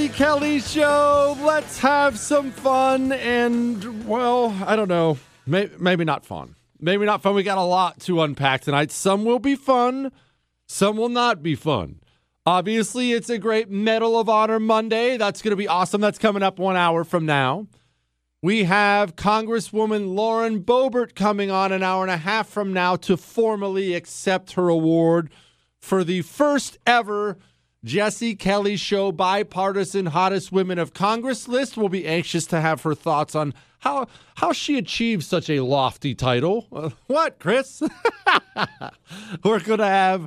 Kelly Show. Let's have some fun and, well, I don't know. Maybe not fun. Maybe not fun. We got a lot to unpack tonight. Some will be fun. Some will not be fun. Obviously, it's a great Medal of Honor Monday. That's going to be awesome. That's coming up 1 hour from now. We have Congresswoman Lauren Boebert coming on an hour and a half from now to formally accept her award for the first ever Jesse Kelly Show Bipartisan Hottest Women of Congress list. We'll be anxious to have her thoughts on how she achieved such a lofty title. What, Chris? We're going to have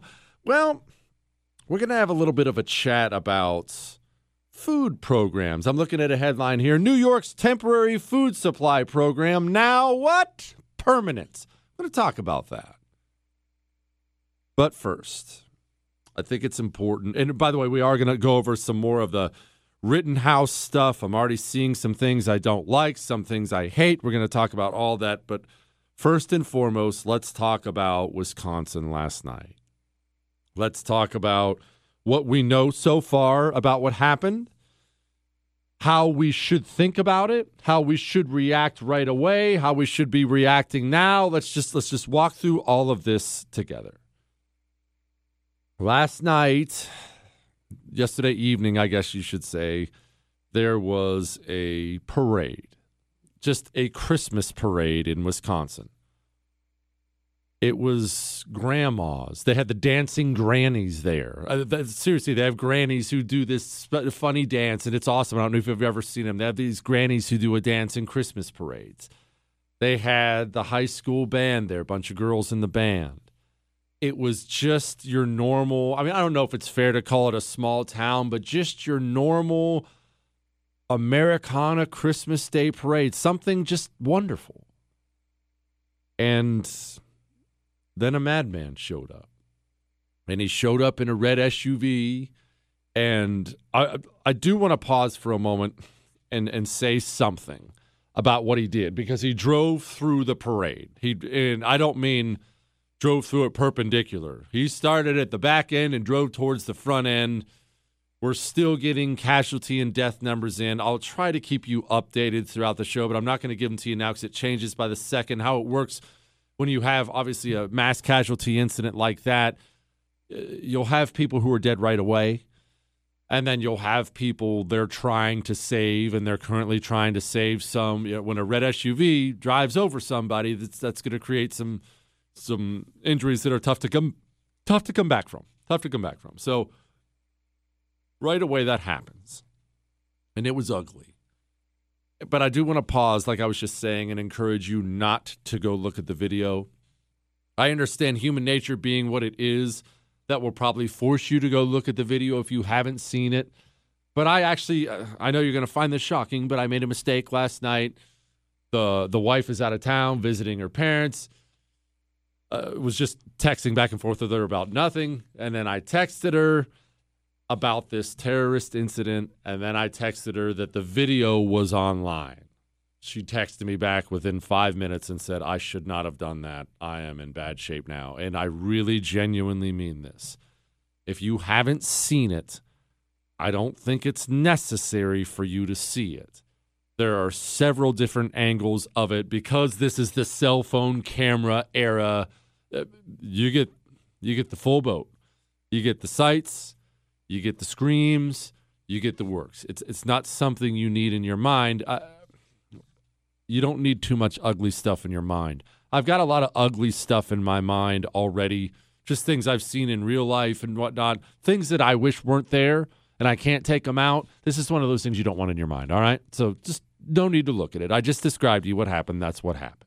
a little bit of a chat about food programs. I'm looking at a headline here. New York's temporary food supply program, now what? Permanent. I'm going to talk about that. But first, I think it's important. And by the way, we are going to go over some more of the Rittenhouse stuff. I'm already seeing some things I don't like, some things I hate. We're going to talk about all that. But first and foremost, let's talk about Wisconsin last night. Let's talk about what we know so far about what happened, how we should think about it, how we should react right away, how we should be reacting now. Let's just walk through all of this together. Last night, yesterday evening, I guess you should say, there was a parade, just a Christmas parade in Wisconsin. It was grandmas. They had the dancing grannies there. Seriously, they have grannies who do this funny dance, and it's awesome. I don't know if you've ever seen them. They have these grannies who do a dance in Christmas parades. They had the high school band there, a bunch of girls in the band. It was just your normal, I don't know if it's fair to call it a small town, but just your normal Americana Christmas Day parade, something just wonderful. And then a madman showed up. And he showed up in a red SUV. And I do want to pause for a moment and say something about what he did, because he drove through the parade. And I don't mean drove through it perpendicular. He started at the back end and drove towards the front end. We're still getting casualty and death numbers in. I'll try to keep you updated throughout the show, but I'm not going to give them to you now because it changes by the second. How it works when you have, obviously, a mass casualty incident like that, you'll have people who are dead right away, and then you'll have people they're trying to save, and they're currently trying to save some. When a red SUV drives over somebody, that's going to create some injuries that are tough to come back from. So right away that happens. And it was ugly. But I do want to pause, like I was just saying, and encourage you not to go look at the video. I understand human nature being what it is, that will probably force you to go look at the video if you haven't seen it. But I know you're going to find this shocking, but I made a mistake last night. The wife is out of town visiting her parents. Was just texting back and forth with her about nothing. And then I texted her about this terrorist incident. And then I texted her that the video was online. She texted me back within 5 minutes and said, I should not have done that. I am in bad shape now. And I really genuinely mean this. If you haven't seen it, I don't think it's necessary for you to see it. There are several different angles of it because this is the cell phone camera era. You get the full boat. You get the sights, you get the screams, you get the works. It's not something you need in your mind. You don't need too much ugly stuff in your mind. I've got a lot of ugly stuff in my mind already, just things I've seen in real life and whatnot, things that I wish weren't there and I can't take them out. This is one of those things you don't want in your mind, all right? So just no need to look at it. I just described to you what happened. That's what happened.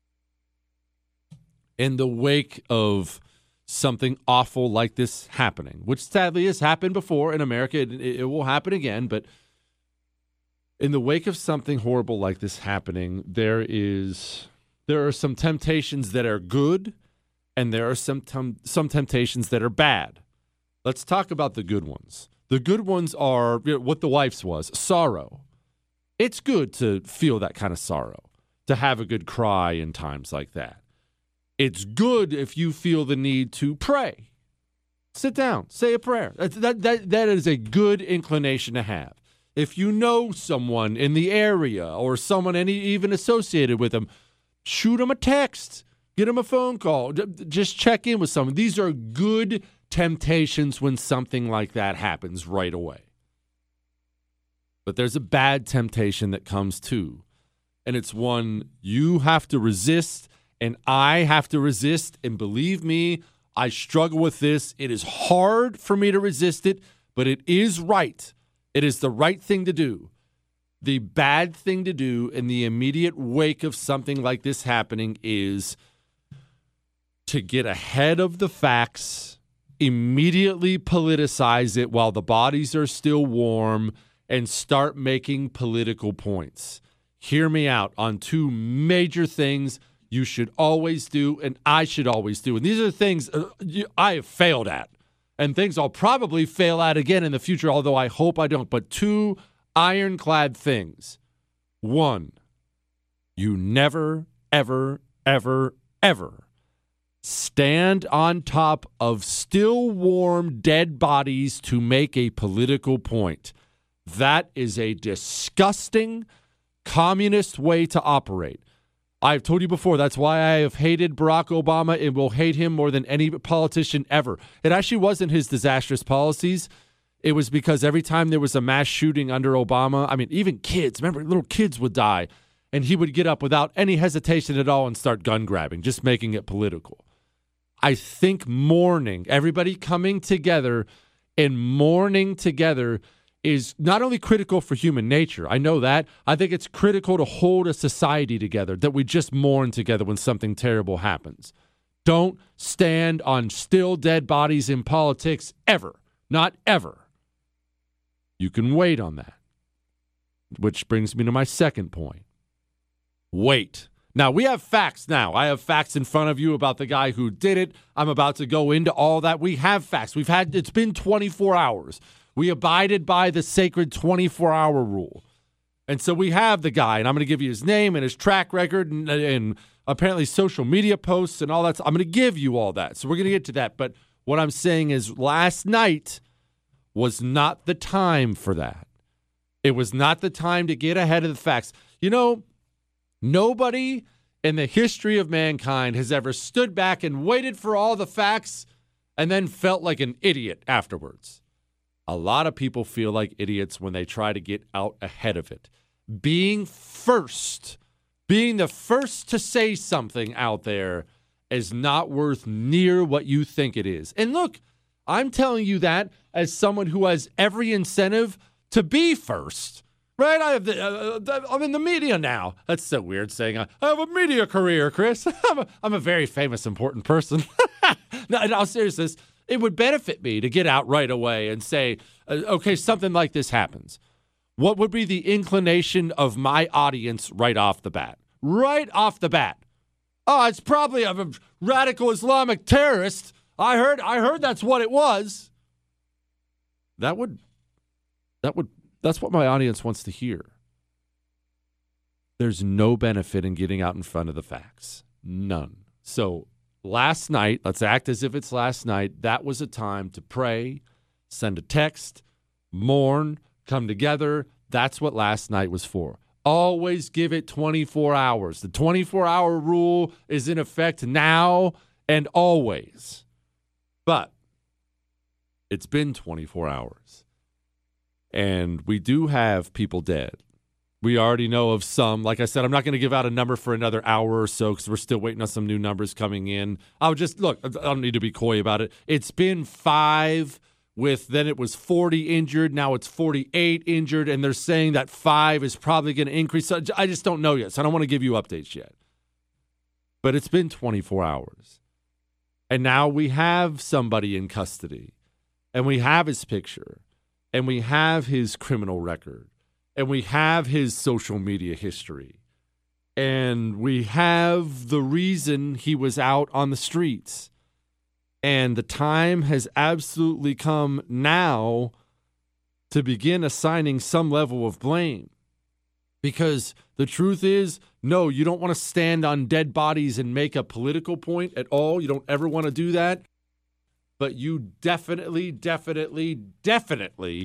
In the wake of something awful like this happening, which sadly has happened before in America, it will happen again, but in the wake of something horrible like this happening, there are some temptations that are good, and there are some temptations that are bad. Let's talk about the good ones. The good ones are what the wife's was, sorrow. It's good to feel that kind of sorrow, to have a good cry in times like that. It's good if you feel the need to pray. Sit down, say a prayer. That is a good inclination to have. If you know someone in the area or someone even associated with them, shoot them a text, get them a phone call, just check in with someone. These are good temptations when something like that happens right away. But there's a bad temptation that comes too, and it's one you have to resist, and I have to resist, and believe me, I struggle with this. It is hard for me to resist it, but it is right. It is the right thing to do. The bad thing to do in the immediate wake of something like this happening is to get ahead of the facts, immediately politicize it while the bodies are still warm, and start making political points. Hear me out on two major things you should always do and I should always do. And these are the things I have failed at and things I'll probably fail at again in the future, although I hope I don't. But two ironclad things. One, you never, ever, ever, ever stand on top of still warm dead bodies to make a political point. That is a disgusting communist way to operate. I've told you before, that's why I have hated Barack Obama and will hate him more than any politician ever. It actually wasn't his disastrous policies. It was because every time there was a mass shooting under Obama, I mean, even kids, remember, little kids would die, and he would get up without any hesitation at all and start gun grabbing, just making it political. I think mourning, everybody coming together and mourning together is not only critical for human nature. I know that. I think it's critical to hold a society together, that we just mourn together when something terrible happens. Don't stand on still dead bodies in politics ever. Not ever. You can wait on that. Which brings me to my second point. Wait. Now, we have facts now. I have facts in front of you about the guy who did it. I'm about to go into all that. We have facts. It's been 24 hours. We abided by the sacred 24-hour rule. And so we have the guy, and I'm going to give you his name and his track record and apparently social media posts and all that. I'm going to give you all that. So we're going to get to that. But what I'm saying is last night was not the time for that. It was not the time to get ahead of the facts. You know, nobody in the history of mankind has ever stood back and waited for all the facts and then felt like an idiot afterwards. A lot of people feel like idiots when they try to get out ahead of it. Being the first to say something out there is not worth near what you think it is. And look, I'm telling you that as someone who has every incentive to be first. Right? I'm in the media now. That's so weird saying I have a media career, Chris. I'm a very famous, important person. No, in all seriousness, it would benefit me to get out right away and say, okay, something like this happens. What would be the inclination of my audience right off the bat? Right off the bat. Oh, it's probably a radical Islamic terrorist. I heard that's what it was. That's what my audience wants to hear. There's no benefit in getting out in front of the facts. None. So last night, let's act as if it's last night. That was a time to pray, send a text, mourn, come together. That's what last night was for. Always give it 24 hours. The 24-hour rule is in effect now and always. But it's been 24 hours. And we do have people dead. We already know of some. Like I said, I'm not going to give out a number for another hour or so because we're still waiting on some new numbers coming in. I don't need to be coy about it. It's been 5 then it was 40 injured. Now it's 48 injured, and they're saying that 5 is probably going to increase. So I just don't know yet, so I don't want to give you updates yet. But it's been 24 hours. And now we have somebody in custody, and we have his picture, and we have his criminal record. And we have his social media history. And we have the reason he was out on the streets. And the time has absolutely come now to begin assigning some level of blame. Because the truth is, no, you don't want to stand on dead bodies and make a political point at all. You don't ever want to do that. But you definitely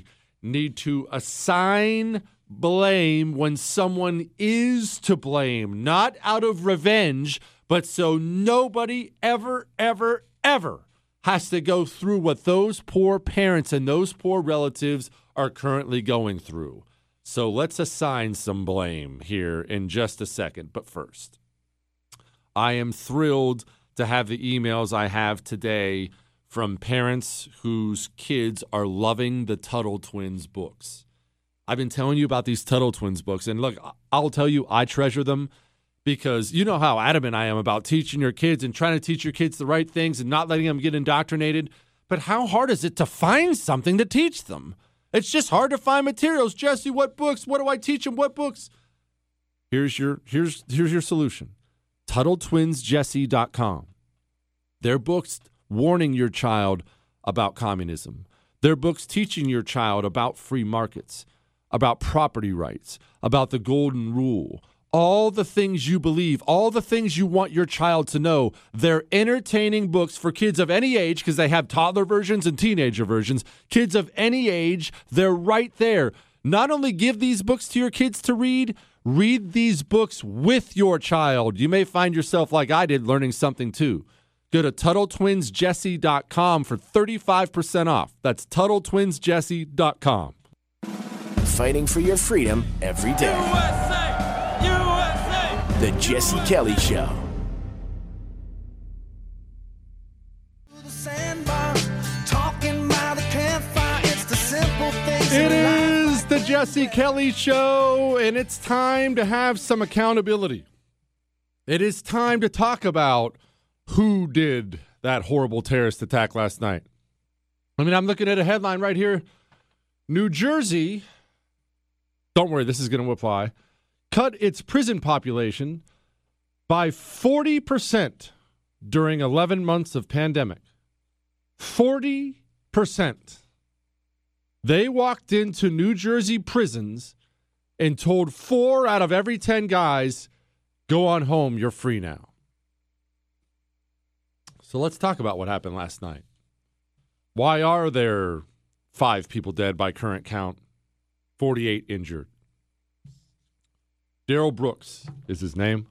need to assign blame when someone is to blame, not out of revenge, but so nobody ever, ever, ever has to go through what those poor parents and those poor relatives are currently going through. So let's assign some blame here in just a second. But first, I am thrilled to have the emails I have today from parents whose kids are loving the Tuttle Twins books. I've been telling you about these Tuttle Twins books, and look, I'll tell you, I treasure them because you know how adamant I am about teaching your kids and trying to teach your kids the right things and not letting them get indoctrinated. But how hard is it to find something to teach them? It's just hard to find materials. Jesse, what books? What do I teach them? What books? Here's your solution. TuttleTwinsJesse.com. They're books warning your child about communism. They're books teaching your child about free markets, about property rights, about the golden rule, all the things you believe, all the things you want your child to know. They're entertaining books for kids of any age because they have toddler versions and teenager versions. Kids of any age, they're right there. Not only give these books to your kids to read these books with your child. You may find yourself like I did learning something too. Go to TuttleTwinsJesse.com for 35% off. That's TuttleTwinsJesse.com. Fighting for your freedom every day. USA! USA! The Jesse Kelly Show. It is the Jesse Kelly Show, and it's time to have some accountability. It is time to talk about who did that horrible terrorist attack last night. I mean, I'm looking at a headline right here. New Jersey, don't worry, this is going to apply, cut its prison population by 40% during 11 months of pandemic. 40%. They walked into New Jersey prisons and told 4 out of every 10 guys, go on home, you're free now. So let's talk about what happened last night. Why are there 5 people dead by current count, 48 injured? Darrell Brooks is his name.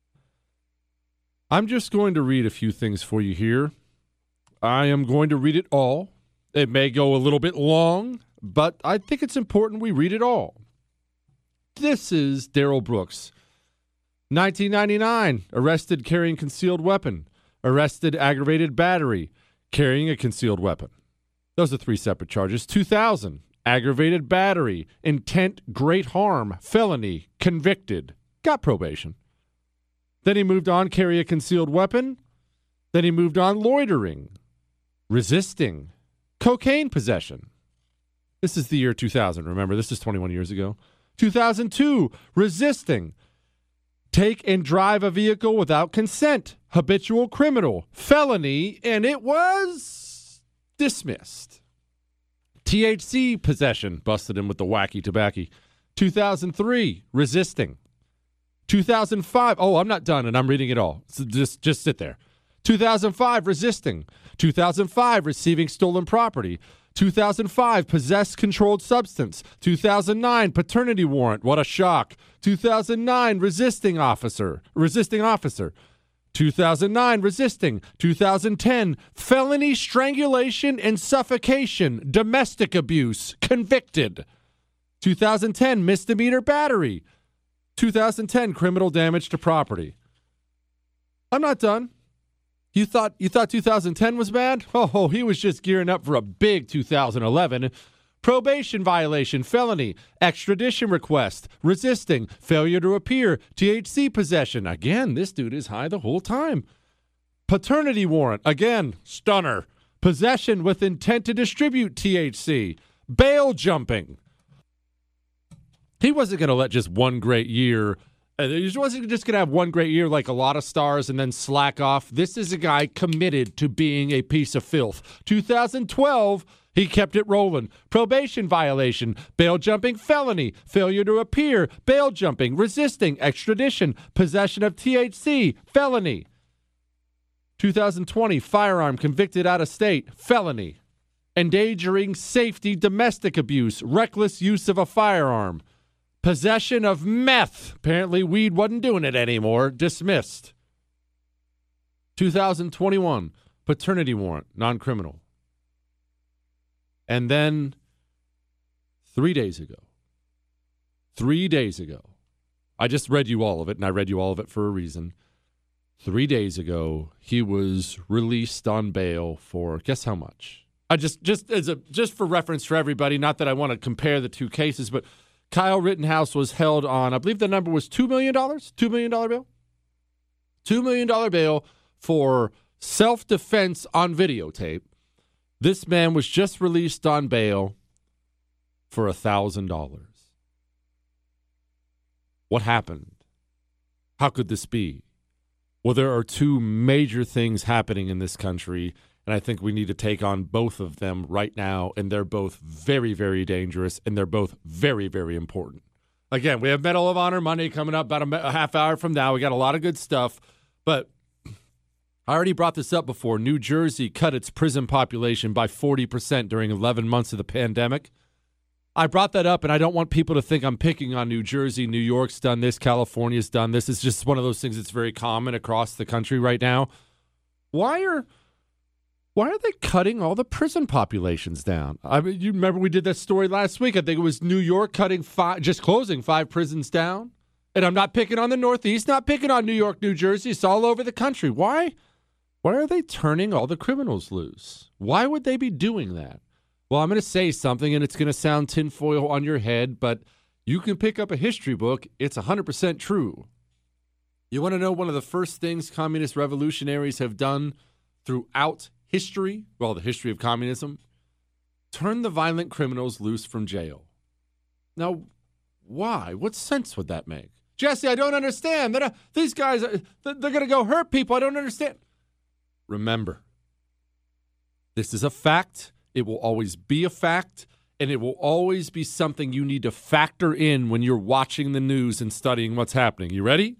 I'm just going to read a few things for you here. I am going to read it all. It may go a little bit long, but I think it's important we read it all. This is Darrell Brooks. 1999, arrested carrying concealed weapon. Arrested aggravated battery, carrying a concealed weapon. Those are 3 separate charges. 2000, aggravated battery, intent great harm, felony, convicted, got probation. Then he moved on, carry a concealed weapon. Then he moved on, loitering, resisting, cocaine possession. This is the year 2000. Remember, this is 21 years ago. 2002, resisting, take and drive a vehicle without consent, habitual criminal, felony, and it was dismissed. THC possession, busted him with the wacky tobacco. 2003, resisting. 2005, oh, I'm not done, and I'm reading it all. So just sit there. 2005, resisting. 2005, receiving stolen property. 2005, possessed controlled substance. 2009, paternity warrant. What a shock. 2009, resisting officer. 2009, resisting. 2010, felony strangulation and suffocation, domestic abuse, convicted. 2010, misdemeanor battery. 2010, criminal damage to property. I'm not done. You thought 2010 was bad? Oh, he was just gearing up for a big 2011. Probation violation, felony, extradition request, resisting, failure to appear, THC possession. Again, this dude is high the whole time. Paternity warrant. Again, stunner. Possession with intent to distribute THC. Bail jumping. He wasn't going to let just one great year. He wasn't just going to have one great year like a lot of stars and then slack off. This is a guy committed to being a piece of filth. 2012, he kept it rolling. Probation violation, bail jumping felony, failure to appear, bail jumping, resisting, extradition, possession of THC, felony. 2020, firearm convicted out of state, felony. endangering safety, domestic abuse, reckless use of a firearm, possession of meth. Apparently, weed wasn't doing it anymore. Dismissed. 2021, paternity warrant, non-criminal. And then 3 days ago, I just read you all of it, and I read you all of it for a reason. 3 days ago, he was released on bail for, guess how much? I just for reference for everybody, not that I want to compare the two cases, but Kyle Rittenhouse was held on, I believe the number was $2 million? $2 million bail? $2 million bail for self-defense on videotape. This man was just released on bail for $1,000. What happened? How could this be? Well, there are two major things happening in this country, and I think we need to take on both of them right now, and they're both very, very dangerous, and they're both very, very important. Again, we have Medal of Honor Monday coming up about a half hour from now. We got a lot of good stuff, but I already brought this up before. New Jersey cut its prison population by 40% during 11 months of the pandemic. I brought that up, and I don't want people to think I'm picking on New Jersey. New York's done this. California's done this. It's just one of those things that's very common across the country right now. Why are they cutting all the prison populations down? I mean, you remember we did that story last week. I think it was New York closing 5 prisons down. And I'm not picking on the Northeast, not picking on New York, New Jersey. It's all over the country. Why are they turning all the criminals loose? Why would they be doing that? Well, I'm going to say something, and it's going to sound tinfoil on your head, but you can pick up a history book. It's 100% true. You want to know one of the first things communist revolutionaries have done throughout history? Well, the history of communism. Turn the violent criminals loose from jail. Now, why? What sense would that make? Jesse, I don't understand. These guys, they're going to go hurt people. I don't understand. Remember, this is a fact. It will always be a fact, and it will always be something you need to factor in when you're watching the news and studying what's happening. You ready?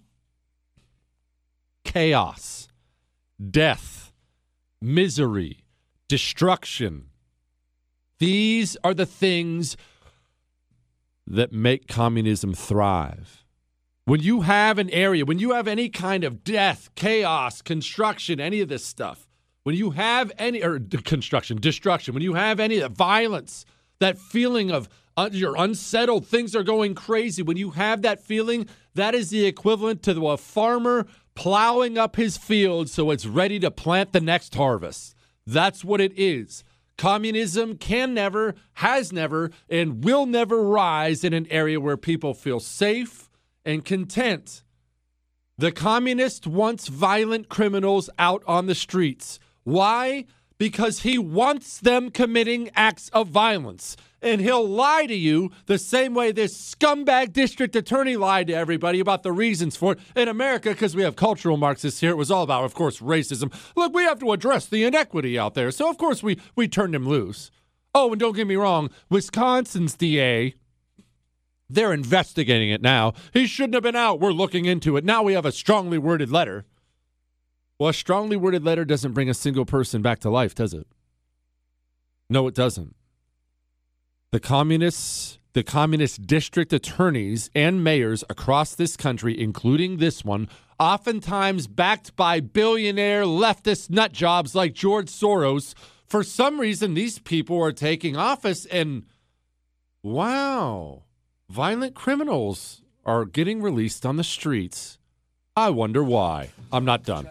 Chaos, death, misery, destruction. These are the things that make communism thrive. When you have an area, when you have any kind of death, chaos, construction, any of this stuff, when you have any, or construction, destruction, when you have any of the violence, that feeling of you're unsettled, things are going crazy, when you have that feeling, that is the equivalent to a farmer plowing up his field so it's ready to plant the next harvest. That's what it is. Communism can never, has never, and will never rise in an area where people feel safe and content. The communist wants violent criminals out on the streets. Why? Because he wants them committing acts of violence. And he'll lie to you the same way this scumbag district attorney lied to everybody about the reasons for it. In America, because we have cultural Marxists here, it was all about, of course, racism. Look, we have to address the inequity out there. So, of course, we turned him loose. Oh, and don't get me wrong, Wisconsin's DA, they're investigating it now. He shouldn't have been out. We're looking into it. Now we have a strongly worded letter. Well, a strongly worded letter doesn't bring a single person back to life, does it? No, it doesn't. The communist district attorneys and mayors across this country, including this one, oftentimes backed by billionaire leftist nut jobs like George Soros, for some reason these people are taking office and, wow, violent criminals are getting released on the streets. I wonder why. I'm not done.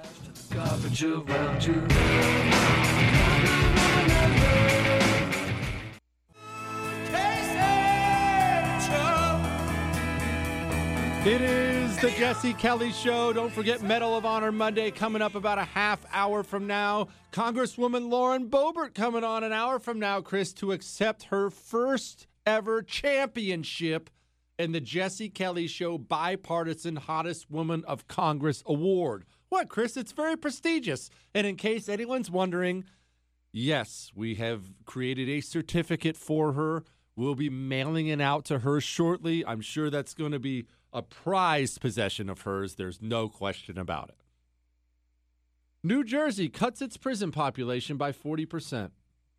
It is the Jesse Kelly Show. Don't forget Medal of Honor Monday coming up about a half hour from now. Congresswoman Lauren Boebert coming on an hour from now, Chris, to accept her first ever championship in the Jesse Kelly Show Bipartisan Hottest Woman of Congress Award. What, Chris? It's very prestigious. And in case anyone's wondering, yes, we have created a certificate for her. We'll be mailing it out to her shortly. I'm sure that's going to be a prized possession of hers. There's no question about it. New Jersey cuts its prison population by 40%.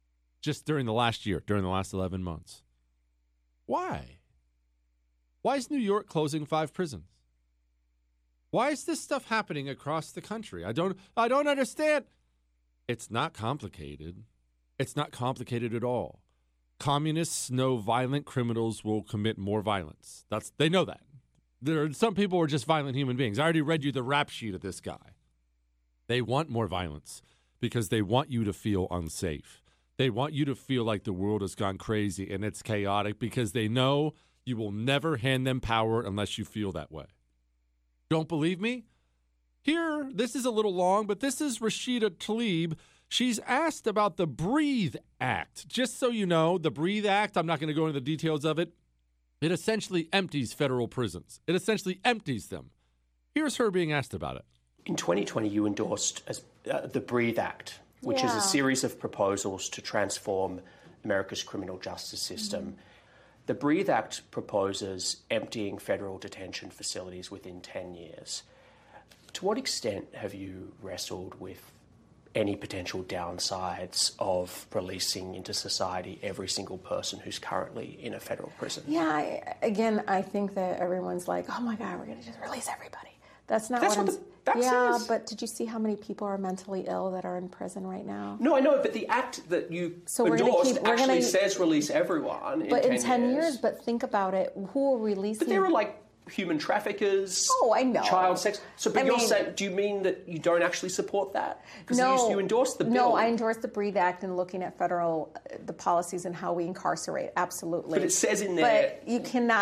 just during the last year, during the last 11 months. Why? Why is New York closing 5 prisons? Why is this stuff happening across the country? I don't understand. It's not complicated. It's not complicated at all. Communists know violent criminals will commit more violence. They know that. Some people are just violent human beings. I already read you the rap sheet of this guy. They want more violence because they want you to feel unsafe. They want you to feel like the world has gone crazy and it's chaotic because they know you will never hand them power unless you feel that way. Don't believe me? Here, this is a little long, but this is Rashida Tlaib. She's asked about the Breathe Act. Just so you know, the Breathe Act, I'm not going to go into the details of it. It essentially empties federal prisons. It essentially empties them. Here's her being asked about it. In 2020, you endorsed the Breathe Act, which is a series of proposals to transform America's criminal justice system. Mm-hmm. The Breathe Act proposes emptying federal detention facilities within 10 years. To what extent have you wrestled with any potential downsides of releasing into society every single person who's currently in a federal prison? Yeah, I think that everyone's like, oh my God, we're going to just release everybody. That's what the act says. But did you see how many people are mentally ill that are in prison right now? No, I know, but the act that you endorsed actually says release everyone in 10 years. But think about it. Who are releasing? But there are like human traffickers. Oh, I know. Child sex. You're saying, do you mean that you don't actually support that? Because you endorsed the bill. No, I endorsed the Breathe Act and looking at the policies and how we incarcerate. Absolutely. But it says in there. But you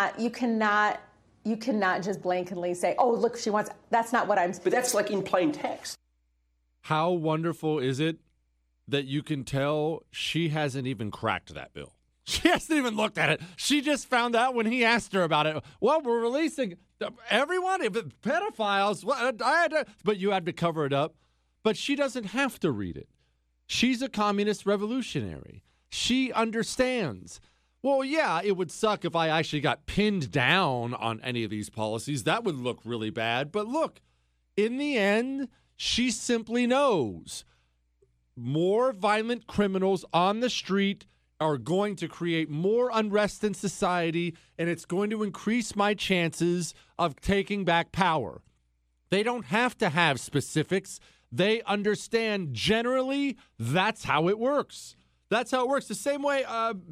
cannot just blankly say, oh, look, she wants. That's not what I'm saying. But that's like in plain text. How wonderful is it that you can tell she hasn't even cracked that bill? She hasn't even looked at it. She just found out when he asked her about it. Well, we're releasing everyone, if it's pedophiles. But you had to cover it up. But she doesn't have to read it. She's a communist revolutionary. She understands. Well, yeah, it would suck if I actually got pinned down on any of these policies. That would look really bad. But look, in the end, she simply knows more violent criminals on the street are going to create more unrest in society, and it's going to increase my chances of taking back power. They don't have to have specifics. They understand generally that's how it works. That's how it works. The same way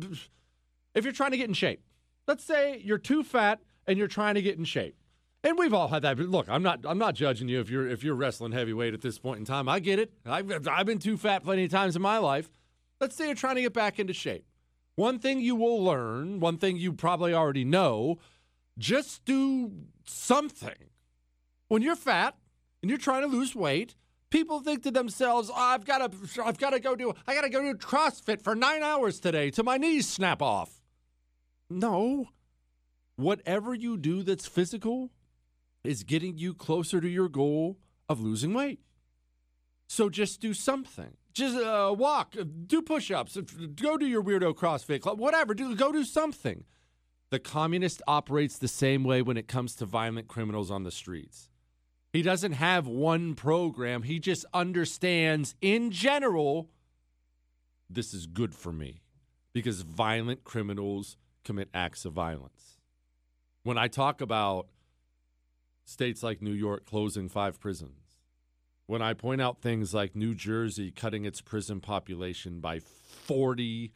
if you're trying to get in shape. Let's say you're too fat and you're trying to get in shape. And we've all had that. Look, I'm not judging you if you're wrestling heavyweight at this point in time. I get it. I've been too fat plenty of times in my life. Let's say you're trying to get back into shape. One thing you will learn, one thing you probably already know, just do something. When you're fat and you're trying to lose weight, people think to themselves, I've got to go do CrossFit for 9 hours today till my knees snap off. No. Whatever you do that's physical is getting you closer to your goal of losing weight. So just do something. Just walk, do push-ups, go do your weirdo CrossFit club, whatever. Go do something. The communist operates the same way when it comes to violent criminals on the streets. He doesn't have one program. He just understands, in general, this is good for me because violent criminals commit acts of violence. When I talk about states like New York closing 5 prisons, when I point out things like New Jersey cutting its prison population by 40%,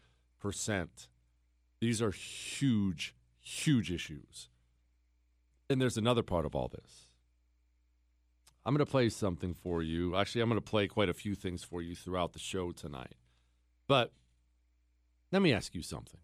these are huge, huge issues. And there's another part of all this. I'm going to play something for you. Actually, I'm going to play quite a few things for you throughout the show tonight. But let me ask you something.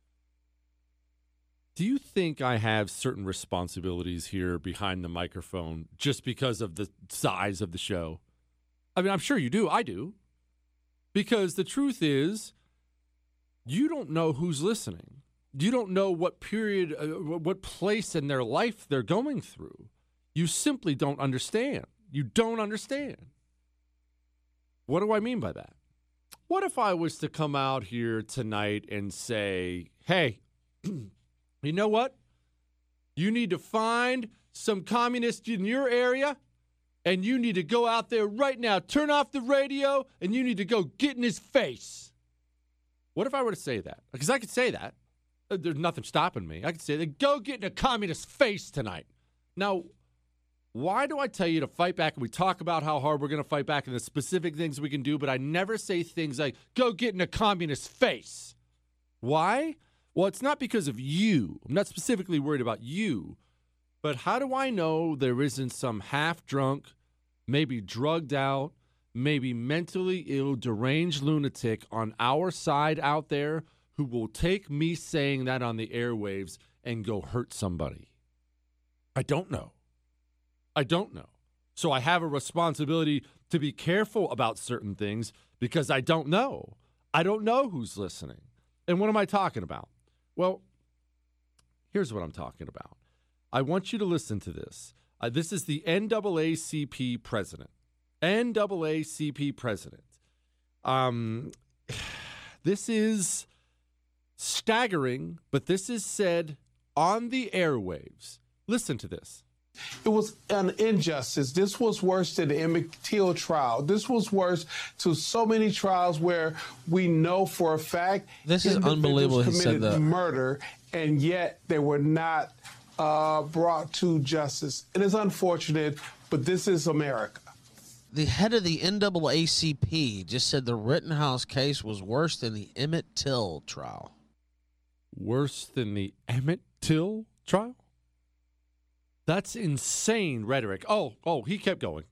Do you think I have certain responsibilities here behind the microphone just because of the size of the show? I mean, I'm sure you do. I do. Because the truth is, you don't know who's listening. You don't know what period, what place in their life they're going through. You simply don't understand. You don't understand. What do I mean by that? What if I was to come out here tonight and say, hey, you know what? You need to find some communists in your area, and you need to go out there right now, turn off the radio, and you need to go get in his face. What if I were to say that? Because I could say that. There's nothing stopping me. I could say that, go get in a communist face tonight. Now, why do I tell you to fight back? And we talk about how hard we're going to fight back and the specific things we can do, but I never say things like, go get in a communist face. Why? Well, it's not because of you. I'm not specifically worried about you. But how do I know there isn't some half-drunk, maybe drugged out, maybe mentally ill, deranged lunatic on our side out there who will take me saying that on the airwaves and go hurt somebody? I don't know. So I have a responsibility to be careful about certain things because I don't know. I don't know who's listening. And what am I talking about? Well, here's what I'm talking about. I want you to listen to this. This is the NAACP president. NAACP president. This is staggering, but this is said on the airwaves. Listen to this. It was an injustice. This was worse than the Emmett Till trial. This was worse to so many trials where we know for a fact this is unbelievable. He said committed murder, and yet they were not brought to justice. It is unfortunate, but this is America. The head of the NAACP just said the Rittenhouse case was worse than the Emmett Till trial. Worse than the Emmett Till trial? That's insane rhetoric. Oh, he kept going.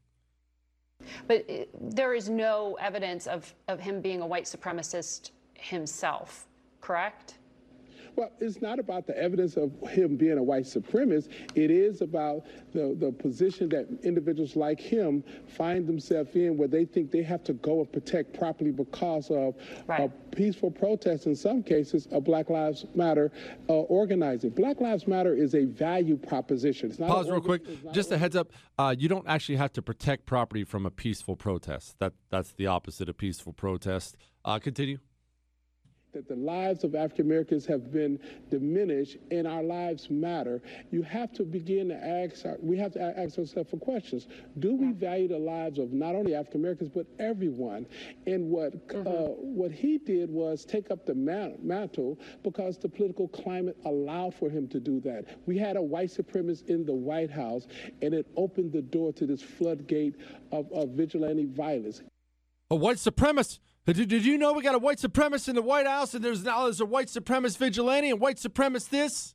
But there is no evidence of him being a white supremacist himself, correct? Well, it's not about the evidence of him being a white supremacist. It is about the position that individuals like him find themselves in, where they think they have to go and protect property because of a peaceful protest, in some cases, a Black Lives Matter organizing. Black Lives Matter is a value proposition. It's not Pause real quick. Just a heads up. You don't actually have to protect property from a peaceful protest. That's the opposite of peaceful protest. Continue. That the lives of African Americans have been diminished and our lives matter. You have to begin to ask ourselves for questions. Do we value the lives of not only African Americans, but everyone? And what he did was take up the mantle because the political climate allowed for him to do that. We had a white supremacist in the White House, and it opened the door to this floodgate of vigilante violence. A white supremacist? Did you know we got a white supremacist in the White House, and there's a white supremacist vigilante and white supremacist this?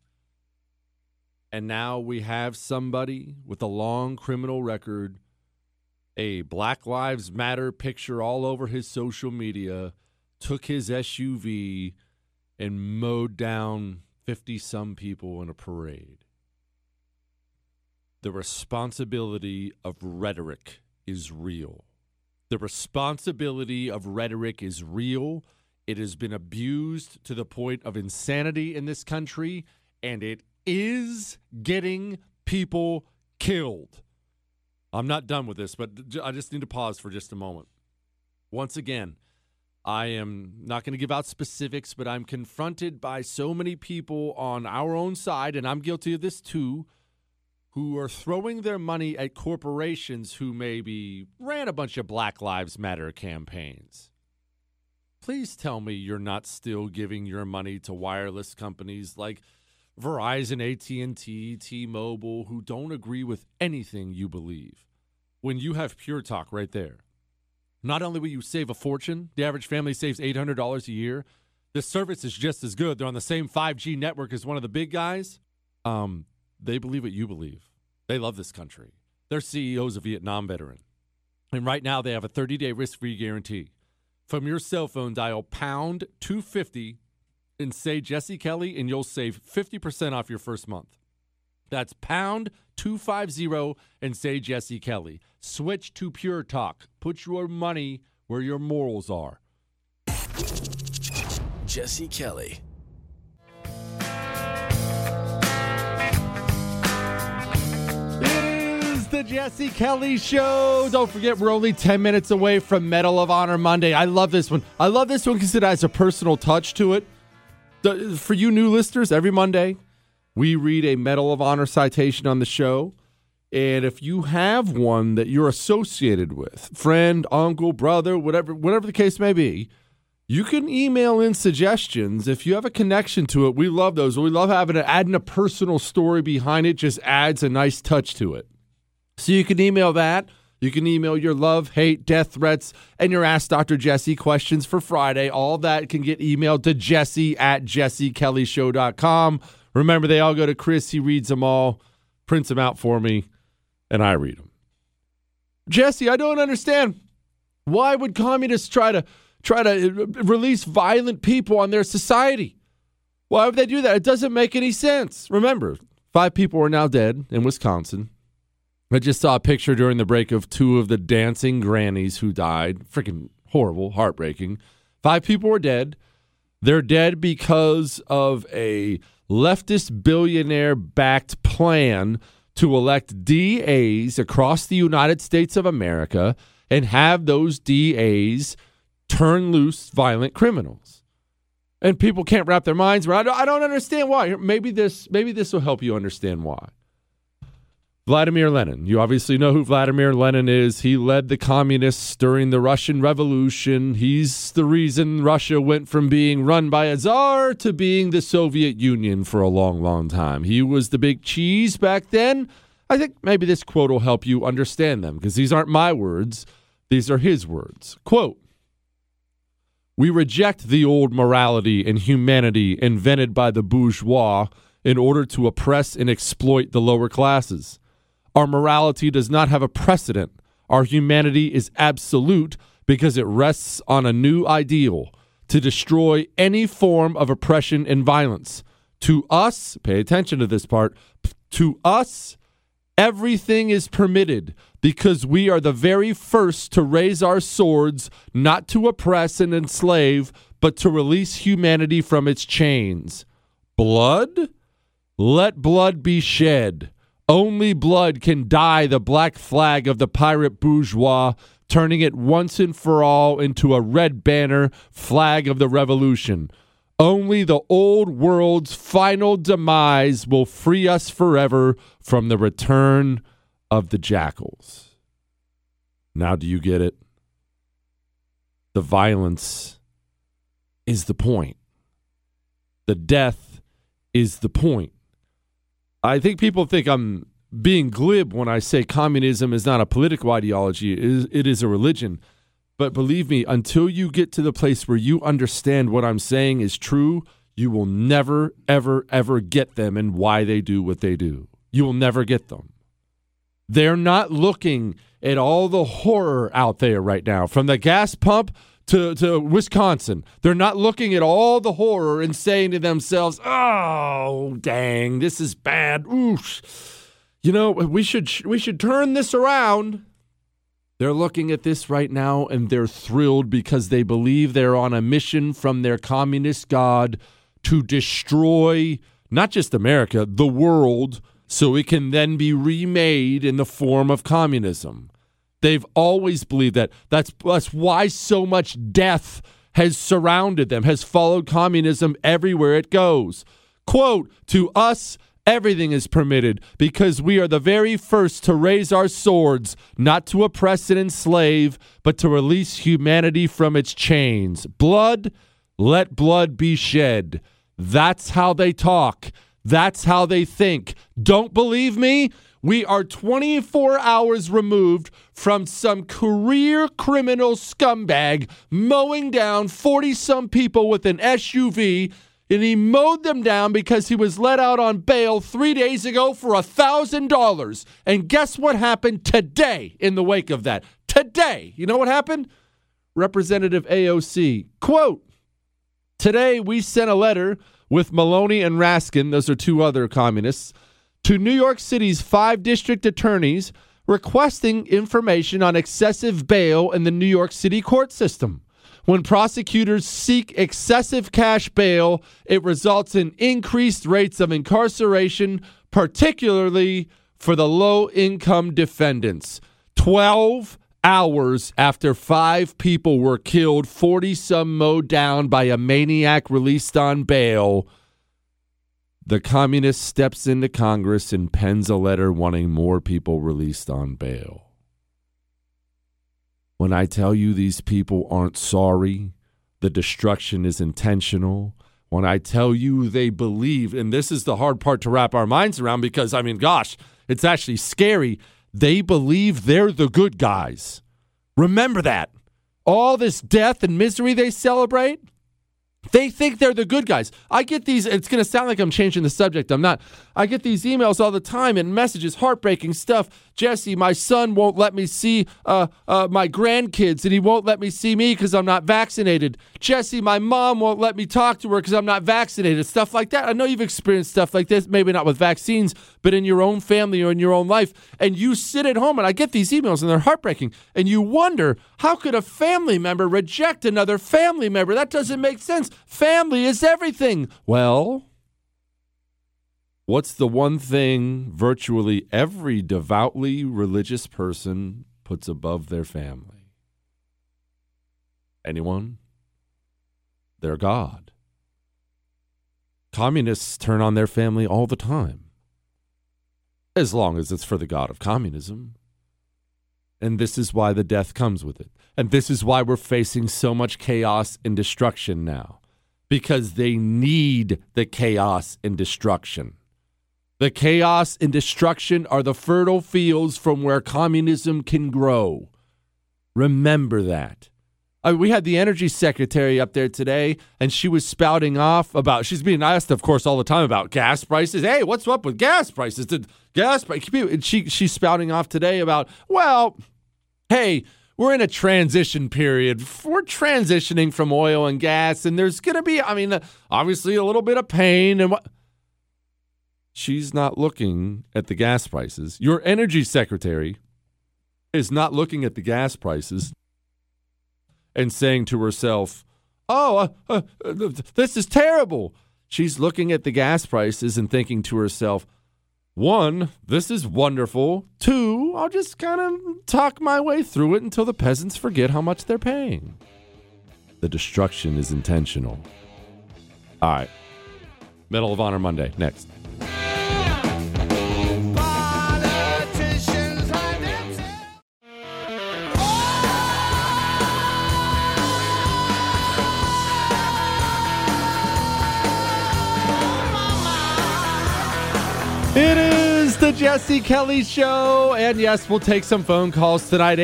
And now we have somebody with a long criminal record, a Black Lives Matter picture all over his social media, took his SUV and mowed down 50-some people in a parade. The responsibility of rhetoric is real. The responsibility of rhetoric is real. It has been abused to the point of insanity in this country, and it is getting people killed. I'm not done with this, but I just need to pause for just a moment. Once again, I am not going to give out specifics, but I'm confronted by so many people on our own side, and I'm guilty of this too, who are throwing their money at corporations who maybe ran a bunch of Black Lives Matter campaigns. Please tell me you're not still giving your money to wireless companies like Verizon, AT&T, T-Mobile, who don't agree with anything you believe. When you have Pure Talk right there, not only will you save a fortune, the average family saves $800 a year, the service is just as good. They're on the same 5G network as one of the big guys. They believe what you believe. They love this country. Their CEO's a Vietnam veteran. And right now they have a 30-day risk-free guarantee. From your cell phone, dial pound 250 and say Jesse Kelly, and you'll save 50% off your first month. That's pound 250 and say Jesse Kelly. Switch to Pure Talk. Put your money where your morals are. Jesse Kelly. The Jesse Kelly Show. Don't forget, we're only 10 minutes away from Medal of Honor Monday. I love this one. I love this one because it has a personal touch to it. For you new listeners, every Monday, we read a Medal of Honor citation on the show. And if you have one that you're associated with, friend, uncle, brother, whatever the case may be, You can email in suggestions. If you have a connection to it, we love those. We love adding a personal story behind it. Just adds a nice touch to it. So you can email that. You can email your love, hate, death threats, and your Ask Dr. Jesse questions for Friday. All that can get emailed to jesse@jessekellyshow.com. Remember, they all go to Chris. He reads them all, prints them out for me, and I read them. Jesse, I don't understand. Why would communists try to release violent people on their society? Why would they do that? It doesn't make any sense. Remember, 5 people are now dead in Wisconsin. I just saw a picture during the break of 2 of the dancing grannies who died. Freaking horrible, heartbreaking. 5 people were dead. They're dead because of a leftist billionaire-backed plan to elect DAs across the United States of America and have those DAs turn loose violent criminals. And people can't wrap their minds around it. I don't understand why. Maybe this will help you understand why. Vladimir Lenin. You obviously know who Vladimir Lenin is. He led the communists during the Russian Revolution. He's the reason Russia went from being run by a czar to being the Soviet Union for a long, long time. He was the big cheese back then. I think maybe this quote will help you understand them, because these aren't my words. These are his words. Quote, "We reject the old morality and humanity invented by the bourgeois in order to oppress and exploit the lower classes. Our morality does not have a precedent. Our humanity is absolute because it rests on a new ideal, to destroy any form of oppression and violence. To us," pay attention to this part, "to us, everything is permitted because we are the very first to raise our swords, not to oppress and enslave, but to release humanity from its chains. Blood? Let blood be shed. Only blood can dye the black flag of the pirate bourgeois, turning it once and for all into a red banner flag of the revolution. Only the old world's final demise will free us forever from the return of the jackals." Now do you get it? The violence is the point. The death is the point. I think people think I'm being glib when I say communism is not a political ideology. It is a religion. But believe me, until you get to the place where you understand what I'm saying is true, you will never, ever, ever get them and why they do what they do. You will never get them. They're not looking at all the horror out there right now, from the gas pump to Wisconsin. They're not looking at all the horror and saying to themselves, "Oh, dang, this is bad. Oof. You know, we should turn this around." They're looking at this right now and they're thrilled because they believe they're on a mission from their communist god to destroy not just America, the world, so it can then be remade in the form of communism. They've always believed that. That's why so much death has surrounded them, has followed communism everywhere it goes. Quote, "To us, everything is permitted because we are the very first to raise our swords, not to oppress and enslave, but to release humanity from its chains. Blood, let blood be shed." That's how they talk. That's how they think. Don't believe me? We are 24 hours removed from some career criminal scumbag mowing down 40-some people with an SUV, and he mowed them down because he was let out on bail 3 days ago for $1,000. And guess what happened today in the wake of that? Today. You know what happened? Representative AOC, quote, "Today we sent a letter with Maloney and Raskin," those are 2 other communists, "to New York City's 5 district attorneys requesting information on excessive bail in the New York City court system. When prosecutors seek excessive cash bail, it results in increased rates of incarceration, particularly for the low-income defendants." 12 hours after 5 people were killed, 40-some mowed down by a maniac released on bail, the communist steps into Congress and pens a letter wanting more people released on bail. When I tell you these people aren't sorry, The destruction is intentional. When I tell you they believe, and this is the hard part to wrap our minds around because, I mean, gosh, it's actually scary. They believe they're the good guys. Remember that. All this death and misery they celebrate, they think they're the good guys. I get these, it's going to sound like I'm changing the subject. I'm not. I get these emails all the time and messages, heartbreaking stuff. Jesse, my son won't let me see my grandkids, and he won't let me see me because I'm not vaccinated. Jesse, my mom won't let me talk to her because I'm not vaccinated. Stuff like that. I know you've experienced stuff like this, maybe not with vaccines, but in your own family or in your own life. And you sit at home, and I get these emails, and they're heartbreaking. And you wonder, how could a family member reject another family member? That doesn't make sense. Family is everything. Well, what's the one thing virtually every devoutly religious person puts above their family? Anyone? Their God. Communists turn on their family all the time, as long as it's for the God of communism. And this is why the death comes with it. And this is why we're facing so much chaos and destruction now. Because they need the chaos and destruction. The chaos and destruction are the fertile fields from where communism can grow. Remember that. We had the energy secretary up there today, and she was spouting off about, she's being asked, of course, all the time about gas prices. Hey, what's up with gas prices? Did gas price? And she's spouting off today about, well, hey, we're in a transition period. We're transitioning from oil and gas, and there's going to be, obviously a little bit of pain. And what? She's not looking at the gas prices. Your energy secretary is not looking at the gas prices and saying to herself, this is terrible. She's looking at the gas prices and thinking to herself, 1, this is wonderful. 2, I'll just kind of talk my way through it until the peasants forget how much they're paying. The destruction is intentional. All right. Medal of Honor Monday, next. It is the Jesse Kelly Show, and yes, we'll take some phone calls tonight,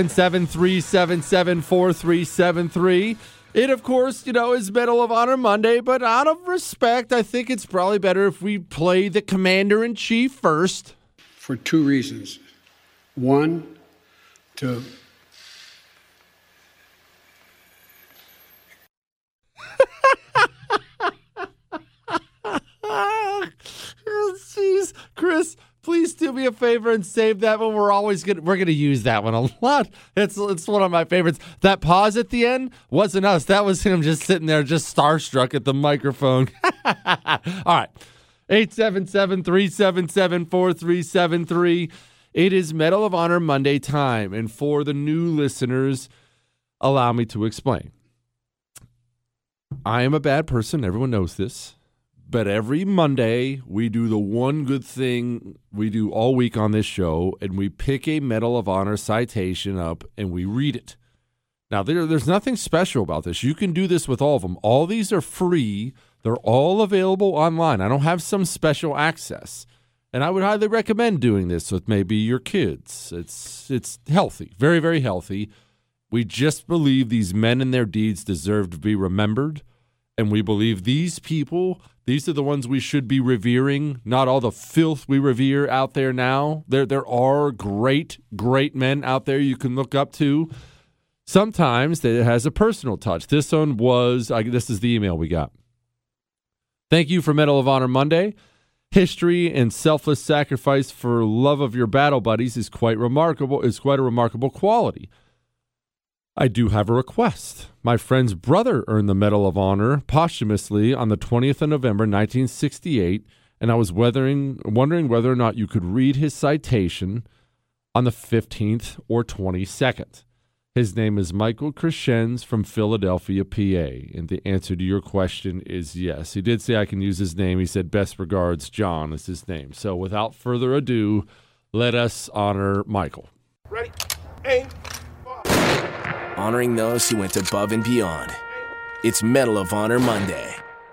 877-377-4373. It, of course, is Medal of Honor Monday, but out of respect, I think it's probably better if we play the Commander-in-Chief first. For 2 reasons. 1, to... Jeez, Chris, please do me a favor and save that one. We're gonna use that one a lot. It's one of my favorites. That pause at the end wasn't us. That was him just sitting there, just starstruck at the microphone. All right, 877-377-4373. It is Medal of Honor Monday time, and for the new listeners, allow me to explain. I am a bad person. Everyone knows this. But every Monday, we do the one good thing we do all week on this show, and we pick a Medal of Honor citation up, and we read it. Now, there's nothing special about this. You can do this with all of them. All these are free. They're all available online. I don't have some special access. And I would highly recommend doing this with maybe your kids. It's healthy, very, very healthy. We just believe these men and their deeds deserve to be remembered, and we believe these people... These are the ones we should be revering, not all the filth we revere out there now. There are great, great men out there you can look up to. Sometimes it has a personal touch. This one was, this is the email we got. Thank you for Medal of Honor Monday. History and selfless sacrifice for love of your battle buddies is quite remarkable. It's quite a remarkable quality. I do have a request. My friend's brother earned the Medal of Honor posthumously on the 20th of November, 1968, and I was wondering whether or not you could read his citation on the 15th or 22nd. His name is Michael Crescens from Philadelphia, PA, and the answer to your question is yes. He did say I can use his name. He said, best regards, John is his name. So without further ado, let us honor Michael. Ready, aim. Honoring those who went above and beyond. It's Medal of Honor Monday.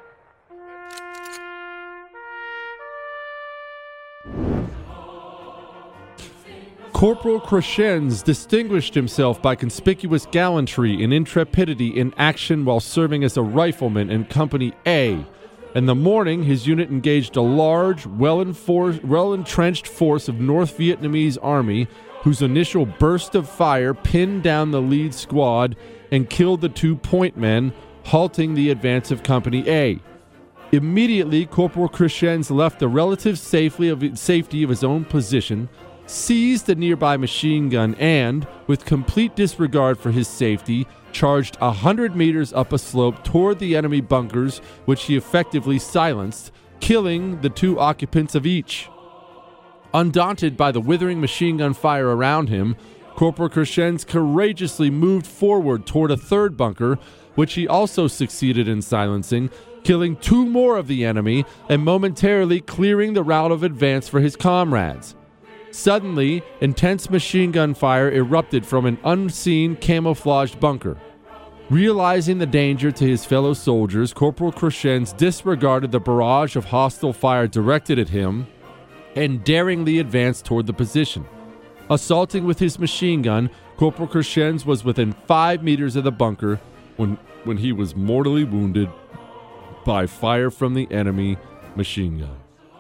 Corporal Crescenz distinguished himself by conspicuous gallantry and intrepidity in action while serving as a rifleman in Company A. In the morning, his unit engaged a large, well-entrenched force of North Vietnamese army, whose initial burst of fire pinned down the lead squad and killed the 2 point men, halting the advance of Company A. Immediately, Corporal Crescenz left the relative safety of his own position, seized a nearby machine gun, and, with complete disregard for his safety, charged 100 meters up a slope toward the enemy bunkers, which he effectively silenced, killing the 2 occupants of each. Undaunted by the withering machine gun fire around him, Corporal Crescenz courageously moved forward toward a 3rd bunker, which he also succeeded in silencing, killing 2 more of the enemy and momentarily clearing the route of advance for his comrades. Suddenly, intense machine gun fire erupted from an unseen camouflaged bunker. Realizing the danger to his fellow soldiers, Corporal Crescenz disregarded the barrage of hostile fire directed at him and daringly advanced toward the position. Assaulting with his machine gun, Corporal Crescenz was within 5 meters of the bunker when he was mortally wounded by fire from the enemy machine gun.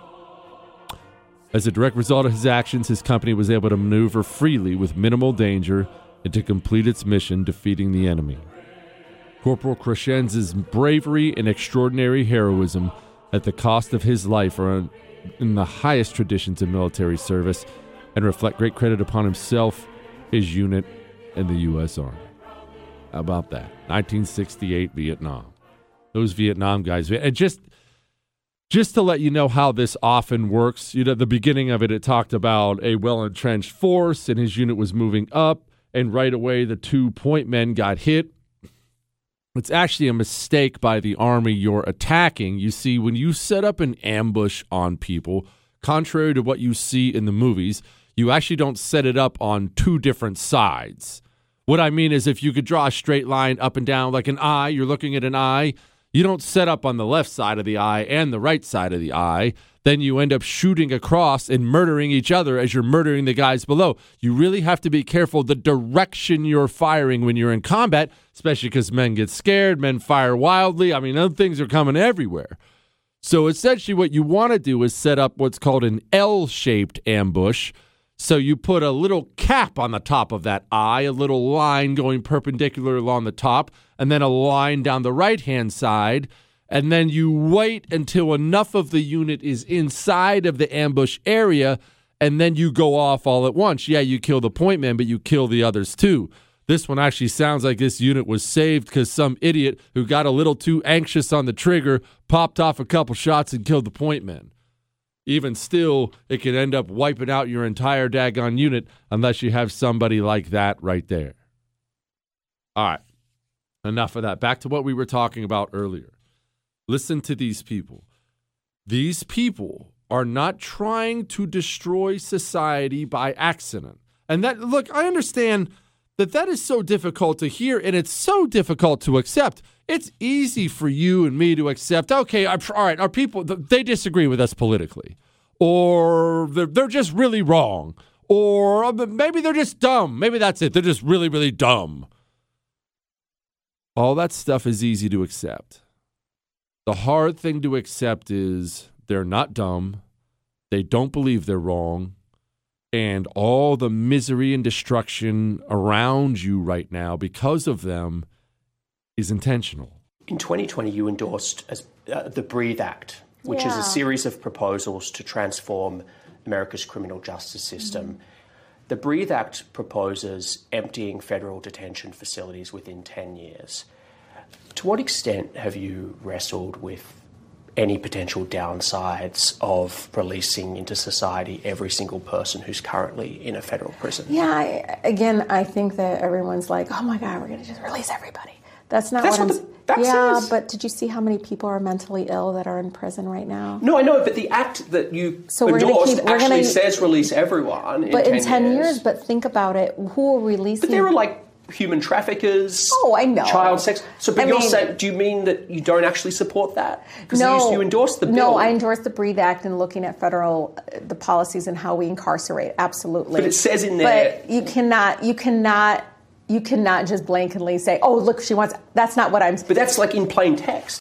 As a direct result of his actions, his company was able to maneuver freely with minimal danger and to complete its mission, defeating the enemy. Corporal Crescenz's bravery and extraordinary heroism at the cost of his life are in the highest traditions of military service and reflect great credit upon himself, his unit, and the U.S. Army. How about that? 1968 Vietnam. Those Vietnam guys. And just to let you know how this often works, at the beginning of it, it talked about a well-entrenched force, and his unit was moving up, and right away the 2 point men got hit. It's actually a mistake by the Army you're attacking. You see, when you set up an ambush on people, contrary to what you see in the movies, you actually don't set it up on 2 different sides. What I mean is if you could draw a straight line up and down like an eye, you're looking at an eye, you don't set up on the left side of the eye and the right side of the eye. Then you end up shooting across and murdering each other as you're murdering the guys below. You really have to be careful the direction you're firing when you're in combat, especially because men get scared, men fire wildly. I mean, other things are coming everywhere. So essentially what you want to do is set up what's called an L-shaped ambush. So you put a little cap on the top of that eye, a little line going perpendicular along the top, and then a line down the right-hand side, and then you wait until enough of the unit is inside of the ambush area, and then you go off all at once. Yeah, you kill the point man, but you kill the others too. This one actually sounds like this unit was saved because some idiot who got a little too anxious on the trigger popped off a couple shots and killed the point man. Even still, it can end up wiping out your entire daggone unit unless you have somebody like that right there. All right, enough of that. Back to what we were talking about earlier. Listen to these people. These people are not trying to destroy society by accident. And that, look, I understand that is so difficult to hear, and it's so difficult to accept. It's easy for you and me to accept, okay, all right, our people, they disagree with us politically, or they're just really wrong, or maybe they're just dumb. Maybe that's it. They're just really, really dumb. All that stuff is easy to accept. The hard thing to accept is they're not dumb, they don't believe they're wrong, and all the misery and destruction around you right now because of them is intentional. In 2020, you endorsed the BREATHE Act, which is a series of proposals to transform America's criminal justice system. Mm-hmm. The BREATHE Act proposes emptying federal detention facilities within 10 years. To what extent have you wrestled with any potential downsides of releasing into society every single person who's currently in a federal prison? Yeah, I think that everyone's like, oh my God, we're going to just release everybody. That's what the act says. But did you see how many people are mentally ill that are in prison right now? No, I know, but the act that you endorsed actually says release everyone. But in 10 years, but think about it, who will release? But there are like human traffickers. Oh, I know. Child sex. So, but you're saying, do you mean that you don't actually support that? Because you endorse the bill. No, I endorse the BREATHE Act and looking at the policies and how we incarcerate. Absolutely. But it says in there. But you cannot just blankly say, "Oh, look, she wants." That's not what I'm. But that's like in plain text.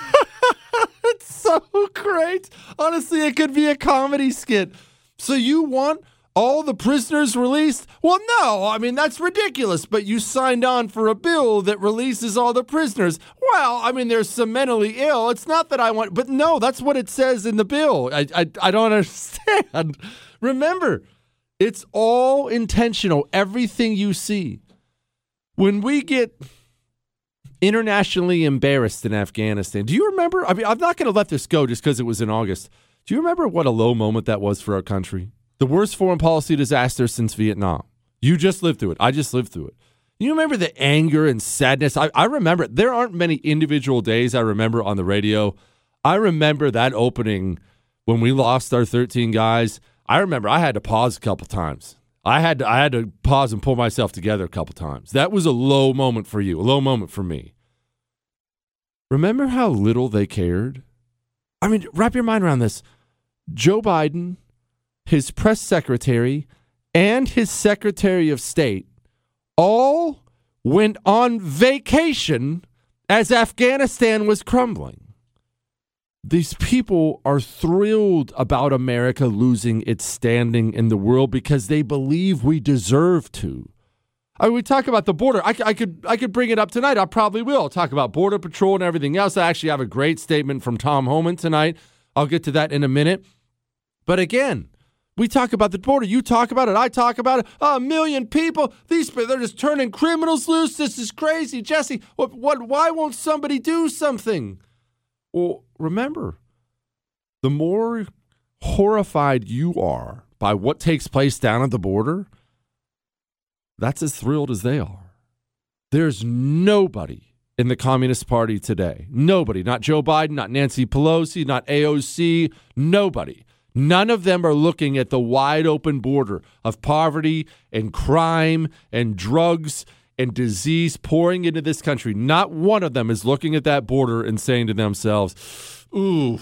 It's so great. Honestly, it could be a comedy skit. So you want all the prisoners released? Well, no, I mean, that's ridiculous. But you signed on for a bill that releases all the prisoners. Well, I mean, there's some mentally ill. It's not that I want, but no, that's what it says in the bill. I don't understand. Remember, it's all intentional. Everything you see. When we get internationally embarrassed in Afghanistan, do you remember? I mean, I'm not going to let this go just because it was in August. Do you remember what a low moment that was for our country? The worst foreign policy disaster since Vietnam. You just lived through it. I just lived through it. You remember the anger and sadness? I remember it. There aren't many individual days I remember on the radio. I remember that opening when we lost our 13 guys. I remember I had to pause a couple times. I had to pause and pull myself together a couple times. That was a low moment for you, a low moment for me. Remember how little they cared? I mean, wrap your mind around this. Joe Biden, his press secretary, and his secretary of state all went on vacation as Afghanistan was crumbling. These people are thrilled about America losing its standing in the world because they believe we deserve to. I mean, we talk about the border. I could bring it up tonight. I probably will. I'll talk about Border Patrol and everything else. I actually have a great statement from Tom Homan tonight. I'll get to that in a minute. But again, we talk about the border. You talk about it. I talk about it. 1 million people. They're just turning criminals loose. This is crazy. Jesse, why won't somebody do something? Well, remember, the more horrified you are by what takes place down at the border, that's as thrilled as they are. There's nobody in the Communist Party today. Nobody. Not Joe Biden, not Nancy Pelosi, not AOC. Nobody. None of them are looking at the wide open border of poverty and crime and drugs and disease pouring into this country. Not one of them is looking at that border and saying to themselves, ooh,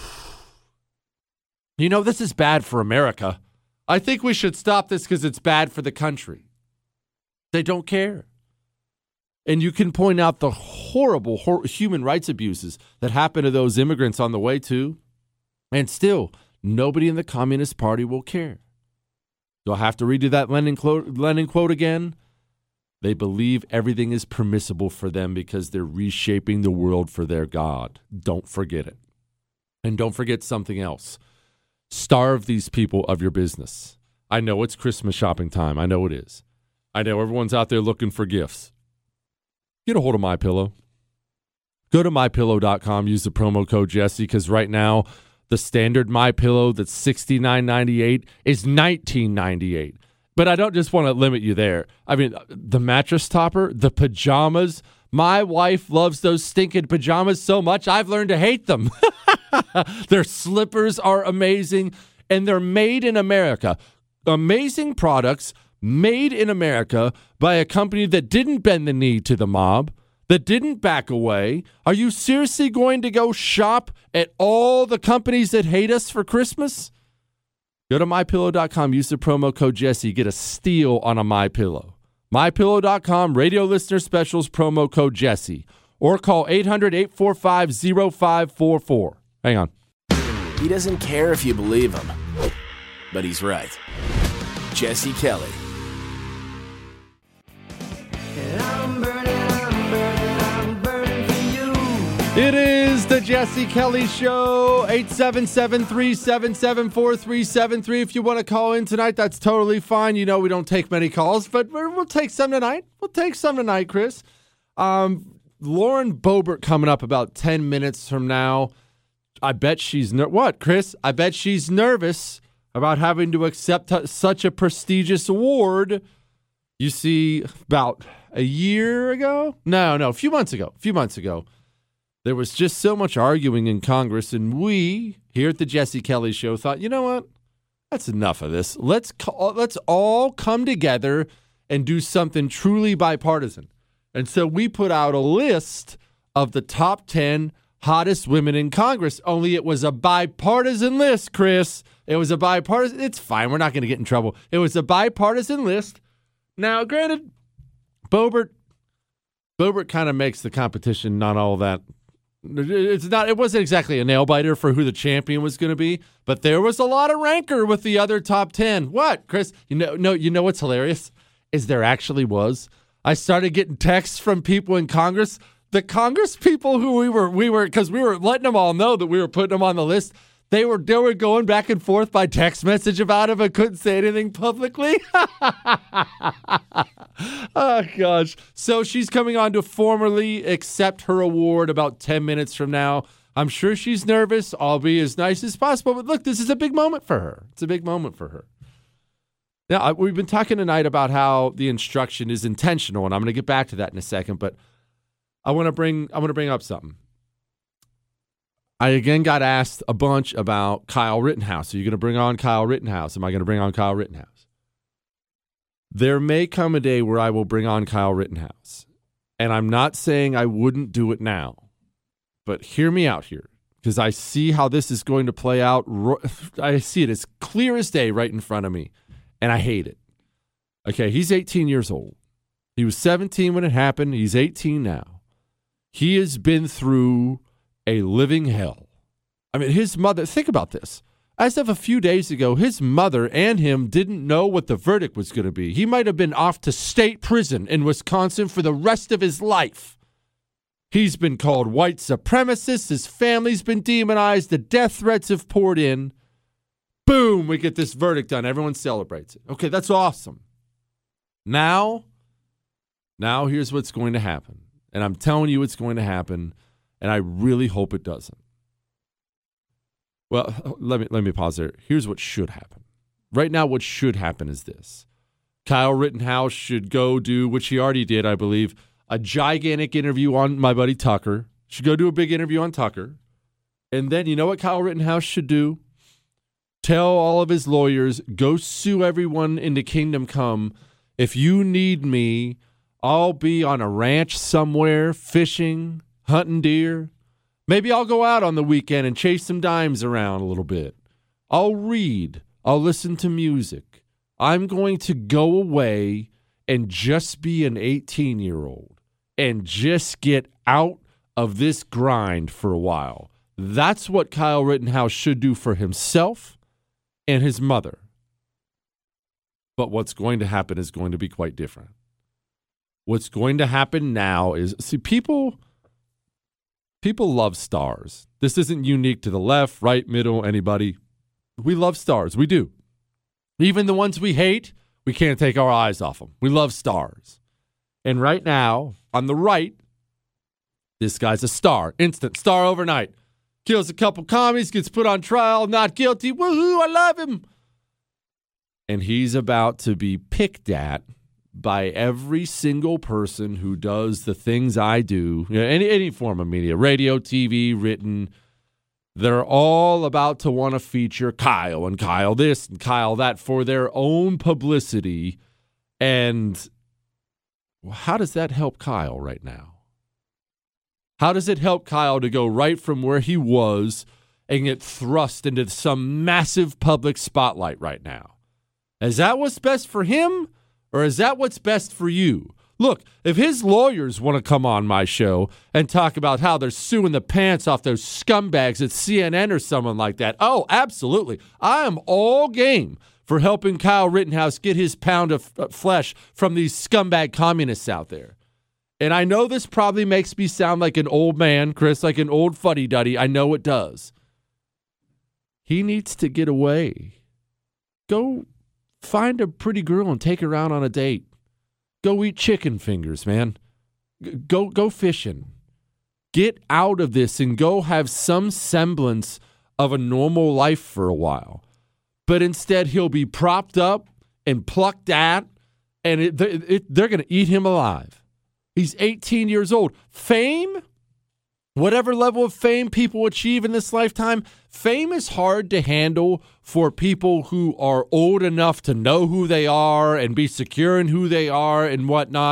you know, this is bad for America. I think we should stop this because it's bad for the country. They don't care. And you can point out the horrible human rights abuses that happen to those immigrants on the way to, and still, nobody in the Communist Party will care. Do I have to redo that Lenin quote again? They believe everything is permissible for them because they're reshaping the world for their God. Don't forget it. And don't forget something else. Starve these people of your business. I know it's Christmas shopping time. I know it is. I know everyone's out there looking for gifts. Get a hold of MyPillow. Go to MyPillow.com. Use the promo code Jesse because right now, the standard MyPillow that's $69.98 is $19.98. But I don't just want to limit you there. I mean, the mattress topper, the pajamas. My wife loves those stinking pajamas so much, I've learned to hate them. Their slippers are amazing, and they're made in America. Amazing products made in America by a company that didn't bend the knee to the mob, that didn't back away. Are you seriously going to go shop at all the companies that hate us for Christmas? Go to MyPillow.com. Use the promo code Jesse. Get a steal on a MyPillow. MyPillow.com. Radio listener specials. Promo code Jesse. Or call 800-845-0544. Hang on. He doesn't care if you believe him, but he's right. Jesse Kelly. It is the Jesse Kelly Show, 877-377-4373. If you want to call in tonight, that's totally fine. You know we don't take many calls, but we'll take some tonight. We'll take some tonight, Chris. Lauren Boebert coming up about 10 minutes from now. I bet she's what, Chris? I bet she's nervous about having to accept such a prestigious award. You see, about a year ago? No, a few months ago. There was just so much arguing in Congress, and we here at the Jesse Kelly Show thought, you know what? That's enough of this. Let's all come together and do something truly bipartisan. And so we put out a list of the top 10 hottest women in Congress, only it was a bipartisan list, Chris. It was a bipartisan. It's fine. We're not going to get in trouble. It was a bipartisan list. Now, granted, Boebert kind of makes the competition not all that. It wasn't exactly a nail biter for who the champion was going to be, but there was a lot of rancor with the other top 10. What, Chris? You know what's hilarious is there actually was. I started getting texts from people in Congress. The Congress people who we were because we were letting them all know that we were putting them on the list. They were going back and forth by text message about it, but couldn't say anything publicly. Oh, gosh. So she's coming on to formally accept her award about 10 minutes from now. I'm sure she's nervous. I'll be as nice as possible. But look, this is a big moment for her. It's a big moment for her. Now, we've been talking tonight about how the instruction is intentional, and I'm going to get back to that in a second, but I want to bring up something. I again got asked a bunch about Kyle Rittenhouse. Are you going to bring on Kyle Rittenhouse? Am I going to bring on Kyle Rittenhouse? There may come a day where I will bring on Kyle Rittenhouse. And I'm not saying I wouldn't do it now. But hear me out here, because I see how this is going to play out. I see it as clear as day right in front of me, and I hate it. Okay, he's 18 years old. He was 17 when it happened. He's 18 now. He has been through a living hell. I mean, his mother, think about this. As of a few days ago, his mother and him didn't know what the verdict was going to be. He might have been off to state prison in Wisconsin for the rest of his life. He's been called white supremacist. His family's been demonized. The death threats have poured in. Boom, we get this verdict done. Everyone celebrates it. Okay, that's awesome. Now here's what's going to happen. And I'm telling you it's going to happen, and I really hope it doesn't. Well, let me pause there. Here's what should happen. Right now, what should happen is this. Kyle Rittenhouse should go do, which he already did, I believe, a gigantic interview on my buddy Tucker. Should go do a big interview on Tucker. And then, you know what Kyle Rittenhouse should do? Tell all of his lawyers, go sue everyone into Kingdom Come. If you need me, I'll be on a ranch somewhere, fishing, hunting deer. Maybe I'll go out on the weekend and chase some dimes around a little bit. I'll read. I'll listen to music. I'm going to go away and just be an 18-year-old and just get out of this grind for a while. That's what Kyle Rittenhouse should do for himself and his mother. But what's going to happen is going to be quite different. What's going to happen now is, see, people love stars. This isn't unique to the left, right, middle, anybody. We love stars. We do. Even the ones we hate, we can't take our eyes off them. We love stars. And right now, on the right, this guy's a star. Instant star overnight. Kills a couple commies, gets put on trial, not guilty. Woohoo, I love him. And he's about to be picked at by every single person who does the things I do, any form of media, radio, TV, written. They're all about to want to feature Kyle and Kyle this and Kyle that for their own publicity. And how does that help Kyle right now? How does it help Kyle to go right from where he was and get thrust into some massive public spotlight right now? Is that what's best for him? Or is that what's best for you? Look, if his lawyers want to come on my show and talk about how they're suing the pants off those scumbags at CNN or someone like that, oh, absolutely. I am all game for helping Kyle Rittenhouse get his pound of flesh from these scumbag communists out there. And I know this probably makes me sound like an old man, Chris, like an old fuddy-duddy. I know it does. He needs to get away. Go find a pretty girl and take her out on a date. Go eat chicken fingers, man. Go fishing. Get out of this and go have some semblance of a normal life for a while. But instead, he'll be propped up and plucked at, and they're going to eat him alive. He's 18 years old. Fame? Whatever level of fame people achieve in this lifetime, fame is hard to handle for people who are old enough to know who they are and be secure in who they are and whatnot.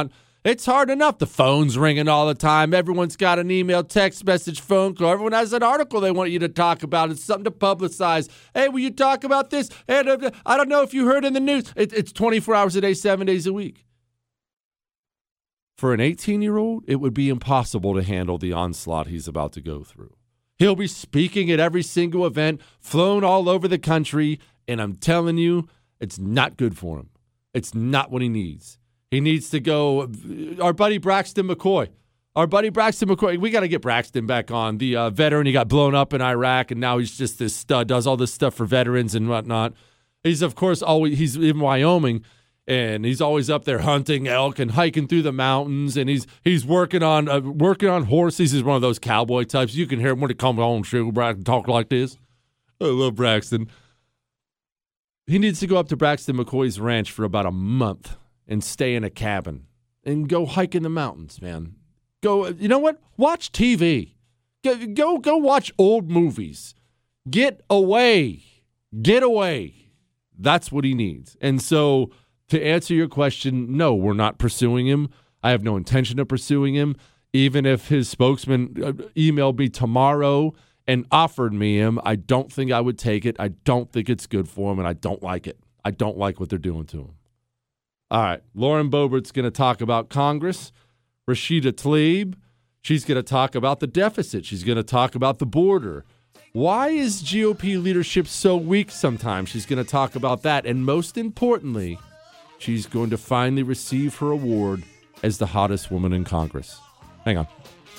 It's hard enough. The phone's ringing all the time. Everyone's got an email, text message, phone call. Everyone has an article they want you to talk about. It's something to publicize. Hey, will you talk about this? And I don't know if you heard in the news. It's 24 hours a day, 7 days a week. For an 18-year-old, it would be impossible to handle the onslaught he's about to go through. He'll be speaking at every single event, flown all over the country, and I'm telling you, it's not good for him. It's not what he needs. He needs to go. Our buddy Braxton McCoy. We got to get Braxton back on. The veteran, he got blown up in Iraq, and now he's just this stud, does all this stuff for veterans and whatnot. He's, of course, he's in Wyoming, and he's always up there hunting elk and hiking through the mountains, and he's working on horses. He's one of those cowboy types. You can hear him when he comes on show, Braxton talk like this. I love Braxton. He needs to go up to Braxton McCoy's ranch for about a month and stay in a cabin and go hike in the mountains, man. Go, you know what? Watch TV. Go watch old movies. Get away. That's what he needs. And so to answer your question, no, we're not pursuing him. I have no intention of pursuing him. Even if his spokesman emailed me tomorrow and offered me him, I don't think I would take it. I don't think it's good for him, and I don't like it. I don't like what they're doing to him. All right, Lauren Boebert's going to talk about Congress. Rashida Tlaib, she's going to talk about the deficit. She's going to talk about the border. Why is GOP leadership so weak sometimes? She's going to talk about that. And most importantly, she's going to finally receive her award as the hottest woman in Congress. Hang on.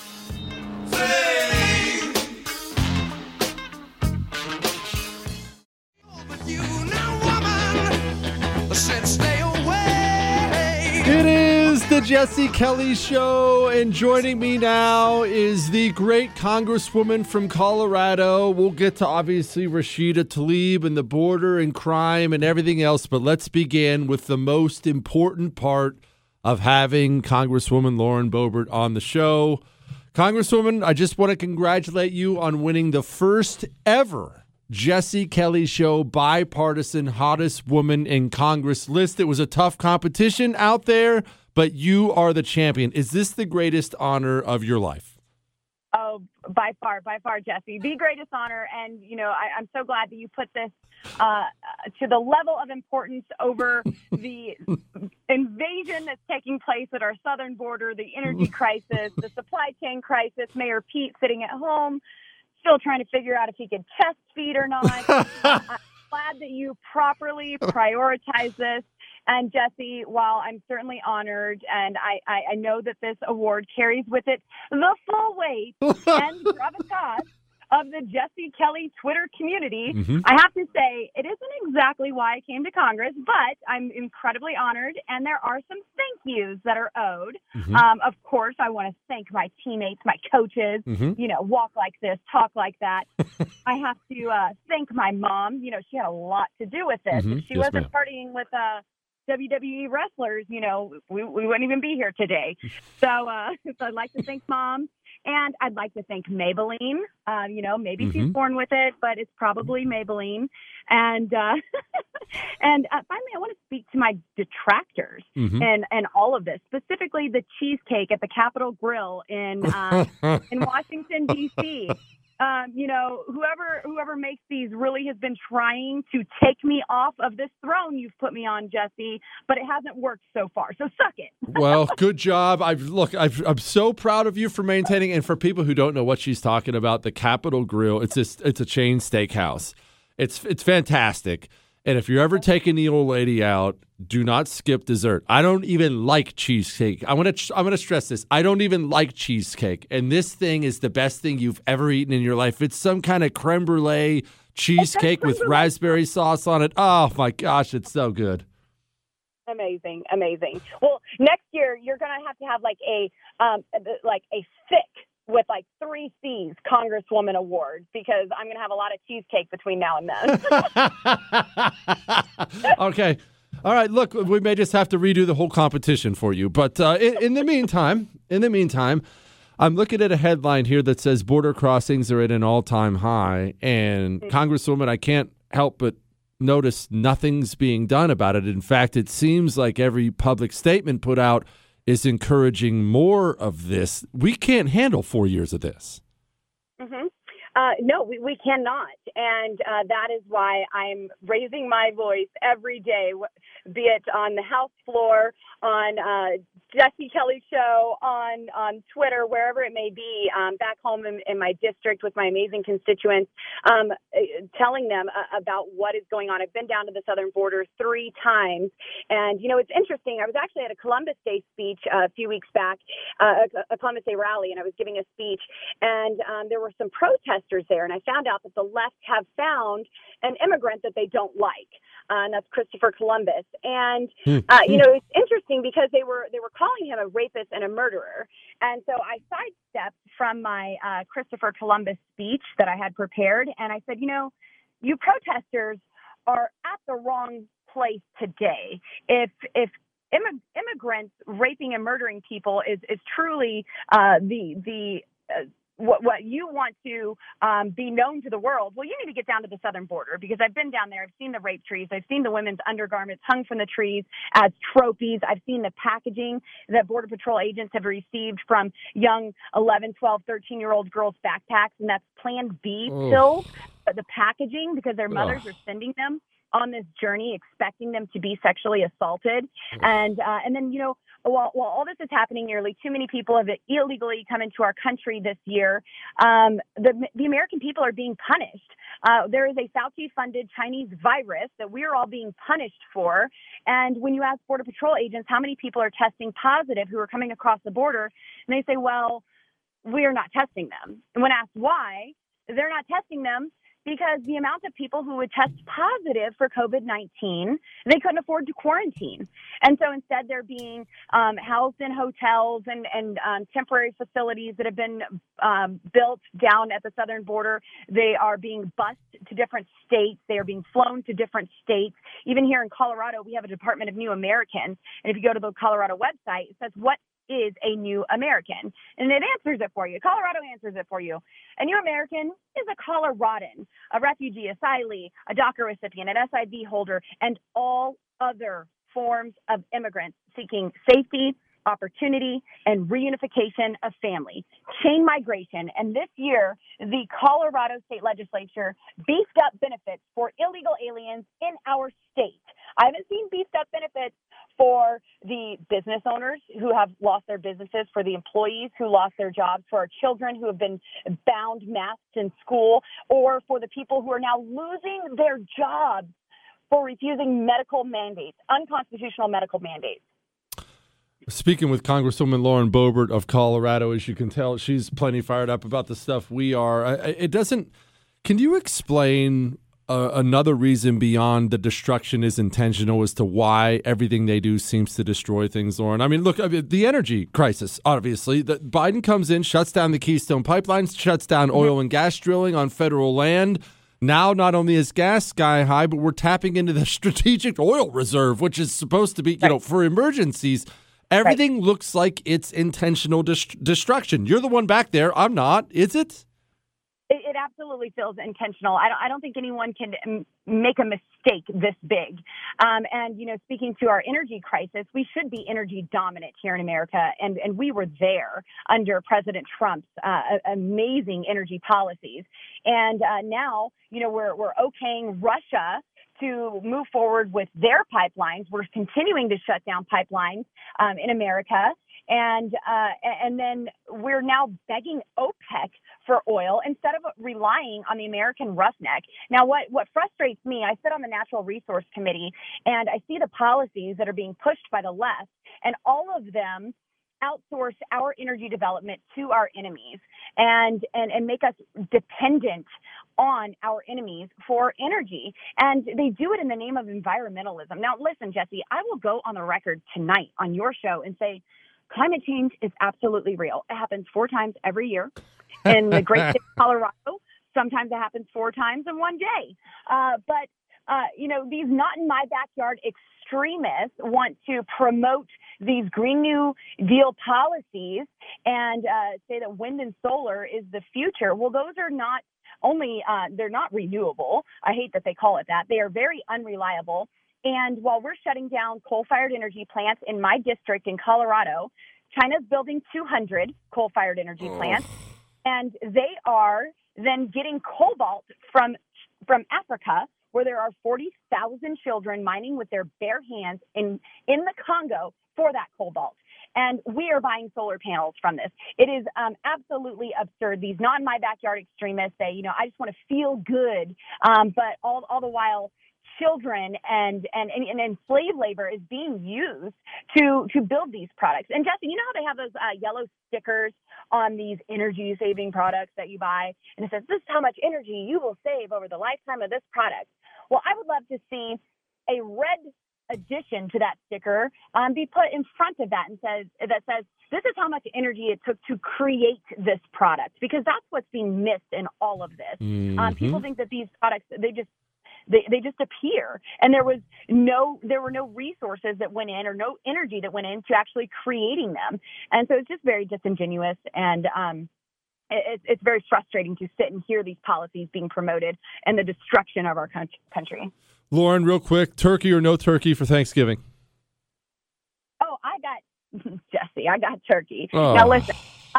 It is the Jesse Kelly Show, and joining me now is the great Congresswoman from Colorado. We'll get to, obviously, Rashida Tlaib and the border and crime and everything else, but let's begin with the most important part of having Congresswoman Lauren Boebert on the show. Congresswoman, I just want to congratulate you on winning the first ever Jesse Kelly Show bipartisan hottest woman in Congress list. It was a tough competition out there, but you are the champion. Is this the greatest honor of your life? Oh, by far, Jesse. The greatest honor. And, you know, I'm so glad that you put this to the level of importance over the invasion that's taking place at our southern border, the energy crisis, the supply chain crisis, Mayor Pete sitting at home, still trying to figure out if he could chest feed or not. I'm glad that you properly prioritize this. And Jesse, while I'm certainly honored, and I know that this award carries with it the full weight and gravitas of the Jesse Kelly Twitter community, I have to say it isn't exactly why I came to Congress, but I'm incredibly honored, and there are some thank yous that are owed. Of course, I want to thank my teammates, my coaches, you know, walk like this, talk like that. I have to thank my mom. You know, she had a lot to do with this. If she wasn't partying with WWE wrestlers, you know, we wouldn't even be here today. So I'd like to thank Mom. And I'd like to thank Maybelline. You know, maybe she's born with it, but it's probably Maybelline. And and finally, I want to speak to my detractors and all of this, specifically the cheesecake at the Capitol Grill in Washington, D.C. You know, whoever makes these really has been trying to take me off of this throne you've put me on, Jesse, but it hasn't worked so far. So suck it. Well, good job. I'm so proud of you for maintaining. And for people who don't know what she's talking about, the Capitol Grill, it's a chain steakhouse. It's fantastic. And if you're ever taking the old lady out, do not skip dessert. I don't even like cheesecake. I'm gonna stress this. I don't even like cheesecake. And this thing is the best thing you've ever eaten in your life. It's some kind of creme brulee cheesecake with raspberry sauce on it. Oh my gosh, it's so good. Amazing. Well, next year you're gonna have like a thick with like 3 C's Congresswoman Award, because I'm going to have a lot of cheesecake between now and then. Okay. All right. Look, we may just have to redo the whole competition for you. But in the meantime, I'm looking at a headline here that says border crossings are at an all-time high. And Congresswoman, I can't help but notice nothing's being done about it. In fact, it seems like every public statement put out is encouraging more of this. We can't handle 4 years of this. Mm-hmm. No, we cannot. And that is why I'm raising my voice every day, be it on the House floor, on Jesse Kelly's show, on Twitter, wherever it may be, back home in my district with my amazing constituents, telling them about what is going on. I've been down to the southern border 3 times. And, it's interesting. I was actually at a Columbus Day speech a few weeks back, a Columbus Day rally, and I was giving a speech. And there were some protesters there, and I found out that the left have found an immigrant that they don't like, and that's Christopher Columbus. And it's interesting because they were calling him a rapist and a murderer, and so I sidestepped from my Christopher Columbus speech that I had prepared, and I said, you protesters are at the wrong place today. If immigrants raping and murdering people is truly what you want to be known to the world, well, you need to get down to the southern border, because I've been down there. I've seen the rape trees. I've seen the women's undergarments hung from the trees as trophies. I've seen the packaging that Border Patrol agents have received from young 11, 12, 13-year-old girls' backpacks, and that's Plan B filled, the packaging, because their mothers are sending them on this journey, expecting them to be sexually assaulted. And then, while all this is happening, nearly too many people have illegally come into our country this year. The American people are being punished. There is a Fauci-funded Chinese virus that we are all being punished for. And when you ask Border Patrol agents how many people are testing positive who are coming across the border, and they say, well, we are not testing them. And when asked why, they're not testing them because the amount of people who would test positive for COVID-19, they couldn't afford to quarantine. And so instead they're being housed in hotels and temporary facilities that have been built down at the southern border. They are being bused to different states. They are being flown to different states. Even here in Colorado, we have a Department of New Americans. And if you go to the Colorado website, it says, what is a new American? And it answers it for you. Colorado answers it for you. A new American is a Coloradan, a refugee, a asylee, a DACA recipient, an SIV holder, and all other forms of immigrants seeking safety, opportunity, and reunification of family. Chain migration. And this year, the Colorado State Legislature beefed up benefits for illegal aliens in our state. I haven't seen beefed up benefits for the business owners who have lost their businesses, for the employees who lost their jobs, for our children who have been bound masked in school, or for the people who are now losing their jobs for refusing medical mandates, unconstitutional medical mandates. Speaking with Congresswoman Lauren Boebert of Colorado, as you can tell, she's plenty fired up about the stuff we are. Can you explain another reason beyond the destruction is intentional as to why everything they do seems to destroy things, Lauren? I mean, look, the energy crisis, obviously. Biden comes in, shuts down the Keystone Pipeline, shuts down oil and gas drilling on federal land. Now, not only is gas sky high, but we're tapping into the strategic oil reserve, which is supposed to be, for emergencies. Everything looks like it's intentional destruction. You're the one back there. I'm not. Is it? It absolutely feels intentional. I don't think anyone can make a mistake this big. And, speaking to our energy crisis, we should be energy dominant here in America. And we were there under President Trump's amazing energy policies. And now, we're okaying Russia to move forward with their pipelines. We're continuing to shut down pipelines in America. And then we're now begging OPEC for oil instead of relying on the American roughneck. Now, what frustrates me, I sit on the Natural Resource Committee, and I see the policies that are being pushed by the left, and all of them outsource our energy development to our enemies and make us dependent on our enemies for energy. And they do it in the name of environmentalism. Now, listen, Jesse, I will go on the record tonight on your show and say climate change is absolutely real. It happens 4 times every year in the great state of Colorado. Sometimes it happens 4 times in one day. But these not in my backyard extremists want to promote these Green New Deal policies and say that wind and solar is the future. Well, those are not only, they're not renewable. I hate that they call it that. They are very unreliable. And while we're shutting down coal-fired energy plants in my district in Colorado, China's building 200 coal-fired energy plants, and they are then getting cobalt from Africa, where there are 40,000 children mining with their bare hands in the Congo for that cobalt. And we are buying solar panels from this. It is absolutely absurd. These not-in-my-backyard extremists say, I just want to feel good, but all the while, children and slave labor is being used to build these products. And Jesse, you know how they have those yellow stickers on these energy-saving products that you buy? And it says, this is how much energy you will save over the lifetime of this product. Well, I would love to see a red addition to that sticker be put in front of that and says, this is how much energy it took to create this product, because that's what's being missed in all of this. People think that these products, they just appear, and there were no resources that went in or no energy that went into actually creating them. And so it's just very disingenuous, and it's very frustrating to sit and hear these policies being promoted and the destruction of our country. Lauren, real quick, turkey or no turkey for Thanksgiving? Oh, Jesse, I got turkey. Oh. Now listen,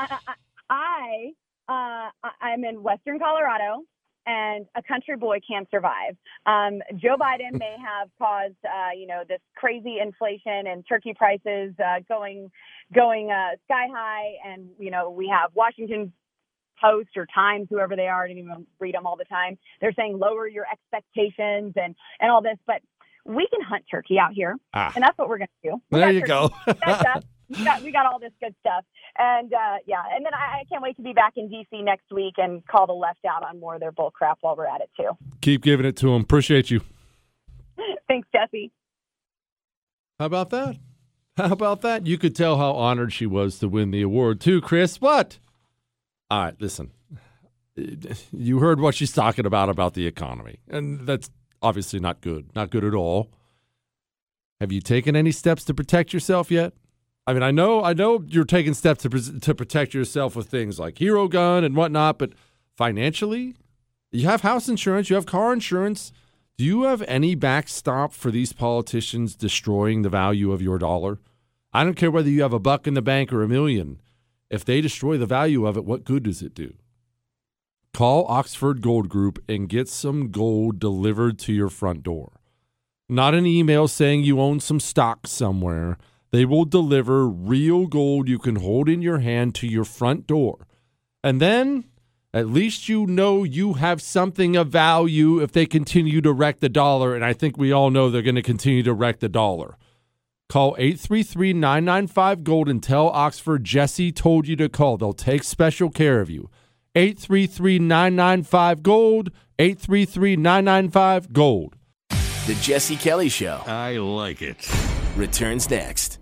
I'm in Western Colorado, and a country boy can't survive. Joe Biden may have caused, this crazy inflation and turkey prices going sky high, and we have Washington Post or Times, whoever they are, I didn't even read them all the time. They're saying lower your expectations and all this, but we can hunt turkey out here, and that's what we're going to do. There you go. We got all this good stuff. And, and then I can't wait to be back in D.C. next week and call the left out on more of their bull crap while we're at it, too. Keep giving it to them. Appreciate you. Thanks, Jesse. How about that? You could tell how honored she was to win the award, too, Chris. What? All right, listen. You heard what she's talking about the economy, and that's obviously not good. Not good at all. Have you taken any steps to protect yourself yet? I mean, I know you're taking steps to protect yourself with things like Hero Gun and whatnot, but financially, you have house insurance, you have car insurance. Do you have any backstop for these politicians destroying the value of your dollar? I don't care whether you have $1 in the bank or $1 million. If they destroy the value of it, what good does it do? Call Oxford Gold Group and get some gold delivered to your front door. Not an email saying you own some stock somewhere. They will deliver real gold you can hold in your hand to your front door. And then, at least you know you have something of value if they continue to wreck the dollar. And I think we all know they're going to continue to wreck the dollar. Call 833-995-GOLD and tell Oxford Jesse told you to call. They'll take special care of you. 833-995-GOLD, 833-995-GOLD. The Jesse Kelly Show. I like it. Returns next.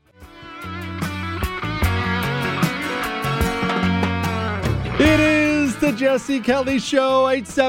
It is the Jesse Kelly Show,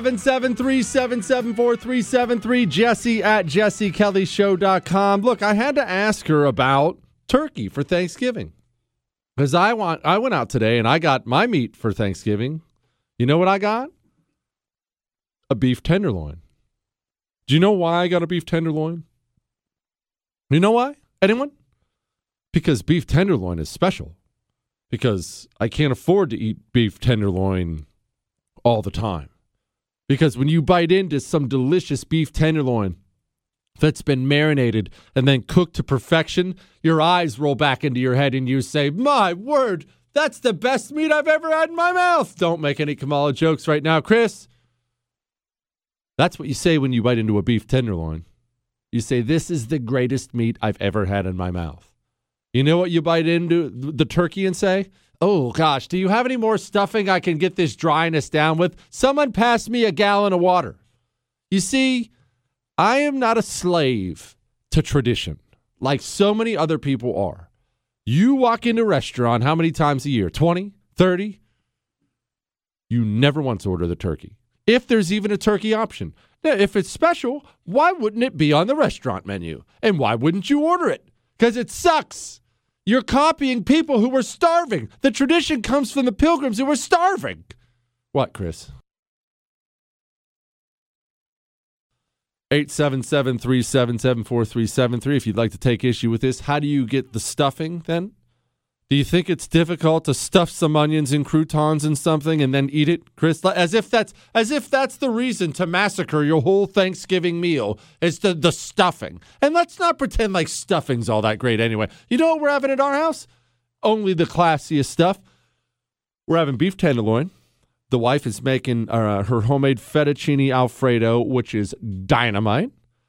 877-377-4373, Jesse at jessekellyshow.com. Look, I had to ask her about turkey for Thanksgiving because I went out today and I got my meat for Thanksgiving. You know what I got? A beef tenderloin. Do you know why I got a beef tenderloin? You know why? Anyone? Because beef tenderloin is special. Because I can't afford to eat beef tenderloin all the time. Because when you bite into some delicious beef tenderloin that's been marinated and then cooked to perfection, your eyes roll back into your head and you say, my word, that's the best meat I've ever had in my mouth. Don't make any Kamala jokes right now, Chris. That's what you say when you bite into a beef tenderloin. You say, this is the greatest meat I've ever had in my mouth. You know what you bite into the turkey and say? Oh, gosh, do you have any more stuffing I can get this dryness down with? Someone pass me a gallon of water. You see, I am not a slave to tradition like so many other people are. You walk into a restaurant how many times a year? 20? 30? You never once order the turkey. If there's even a turkey option. Now, if it's special, why wouldn't it be on the restaurant menu? And why wouldn't you order it? Because it sucks. You're copying people who were starving. The tradition comes from the Pilgrims who were starving. What, Chris? 877-377-4373 if you'd like to take issue with this. How do you get the stuffing then? Do you think it's difficult to stuff some onions and croutons and something and then eat it, Chris? As if that's the reason to massacre your whole Thanksgiving meal is the stuffing. And let's not pretend like stuffing's all that great anyway. You know what we're having at our house? Only the classiest stuff. We're having beef tenderloin. The wife is making her homemade fettuccine Alfredo, which is dynamite.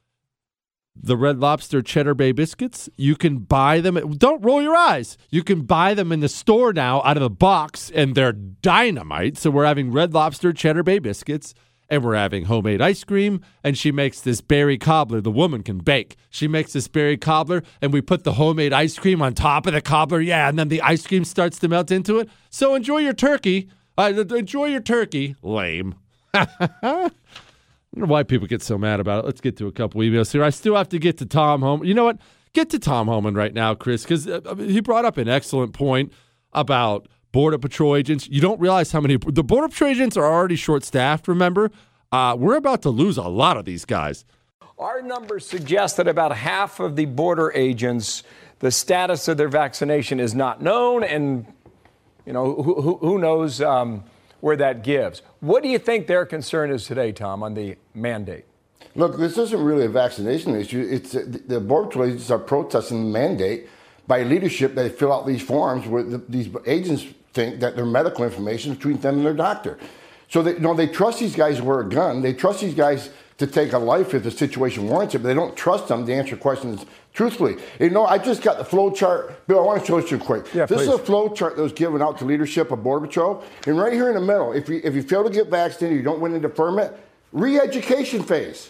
The Red Lobster Cheddar Bay biscuits, you can buy them. Don't roll your eyes. You can buy them in the store now out of the box, and they're dynamite. So we're having Red Lobster Cheddar Bay biscuits, and we're having homemade ice cream, and she makes this berry cobbler. The woman can bake. She makes this berry cobbler, and we put the homemade ice cream on top of the cobbler. Yeah, and then the ice cream starts to melt into it. So enjoy your turkey. Enjoy your turkey. Lame. I don't know why people get so mad about it. Let's get to a couple emails here. I still have to get to Tom Homan. You know what? Get to Tom Homan right now, Chris, because he brought up an excellent point about Border Patrol agents. You don't realize how many – the Border Patrol agents are already short-staffed, remember? We're about to lose a lot of these guys. Our numbers suggest that about half of the border agents, the status of their vaccination is not known, and, you know, who knows where that gives. What do you think their concern is today, Tom, on the mandate? Look, this isn't really a vaccination issue. It's the Border Patrol agents are protesting the mandate by leadership. They fill out these forms where these agents think that their medical information is between them and their doctor. So they trust these guys to wear a gun. They trust these guys to take a life if the situation warrants it, but they don't trust them to answer questions truthfully. You know, I just got the flow chart. Bill, I want to show it to you quick. Yeah, this is a flow chart that was given out to leadership of Border Patrol. And right here in the middle, if you fail to get vaccinated, you don't win the permit, re-education phase.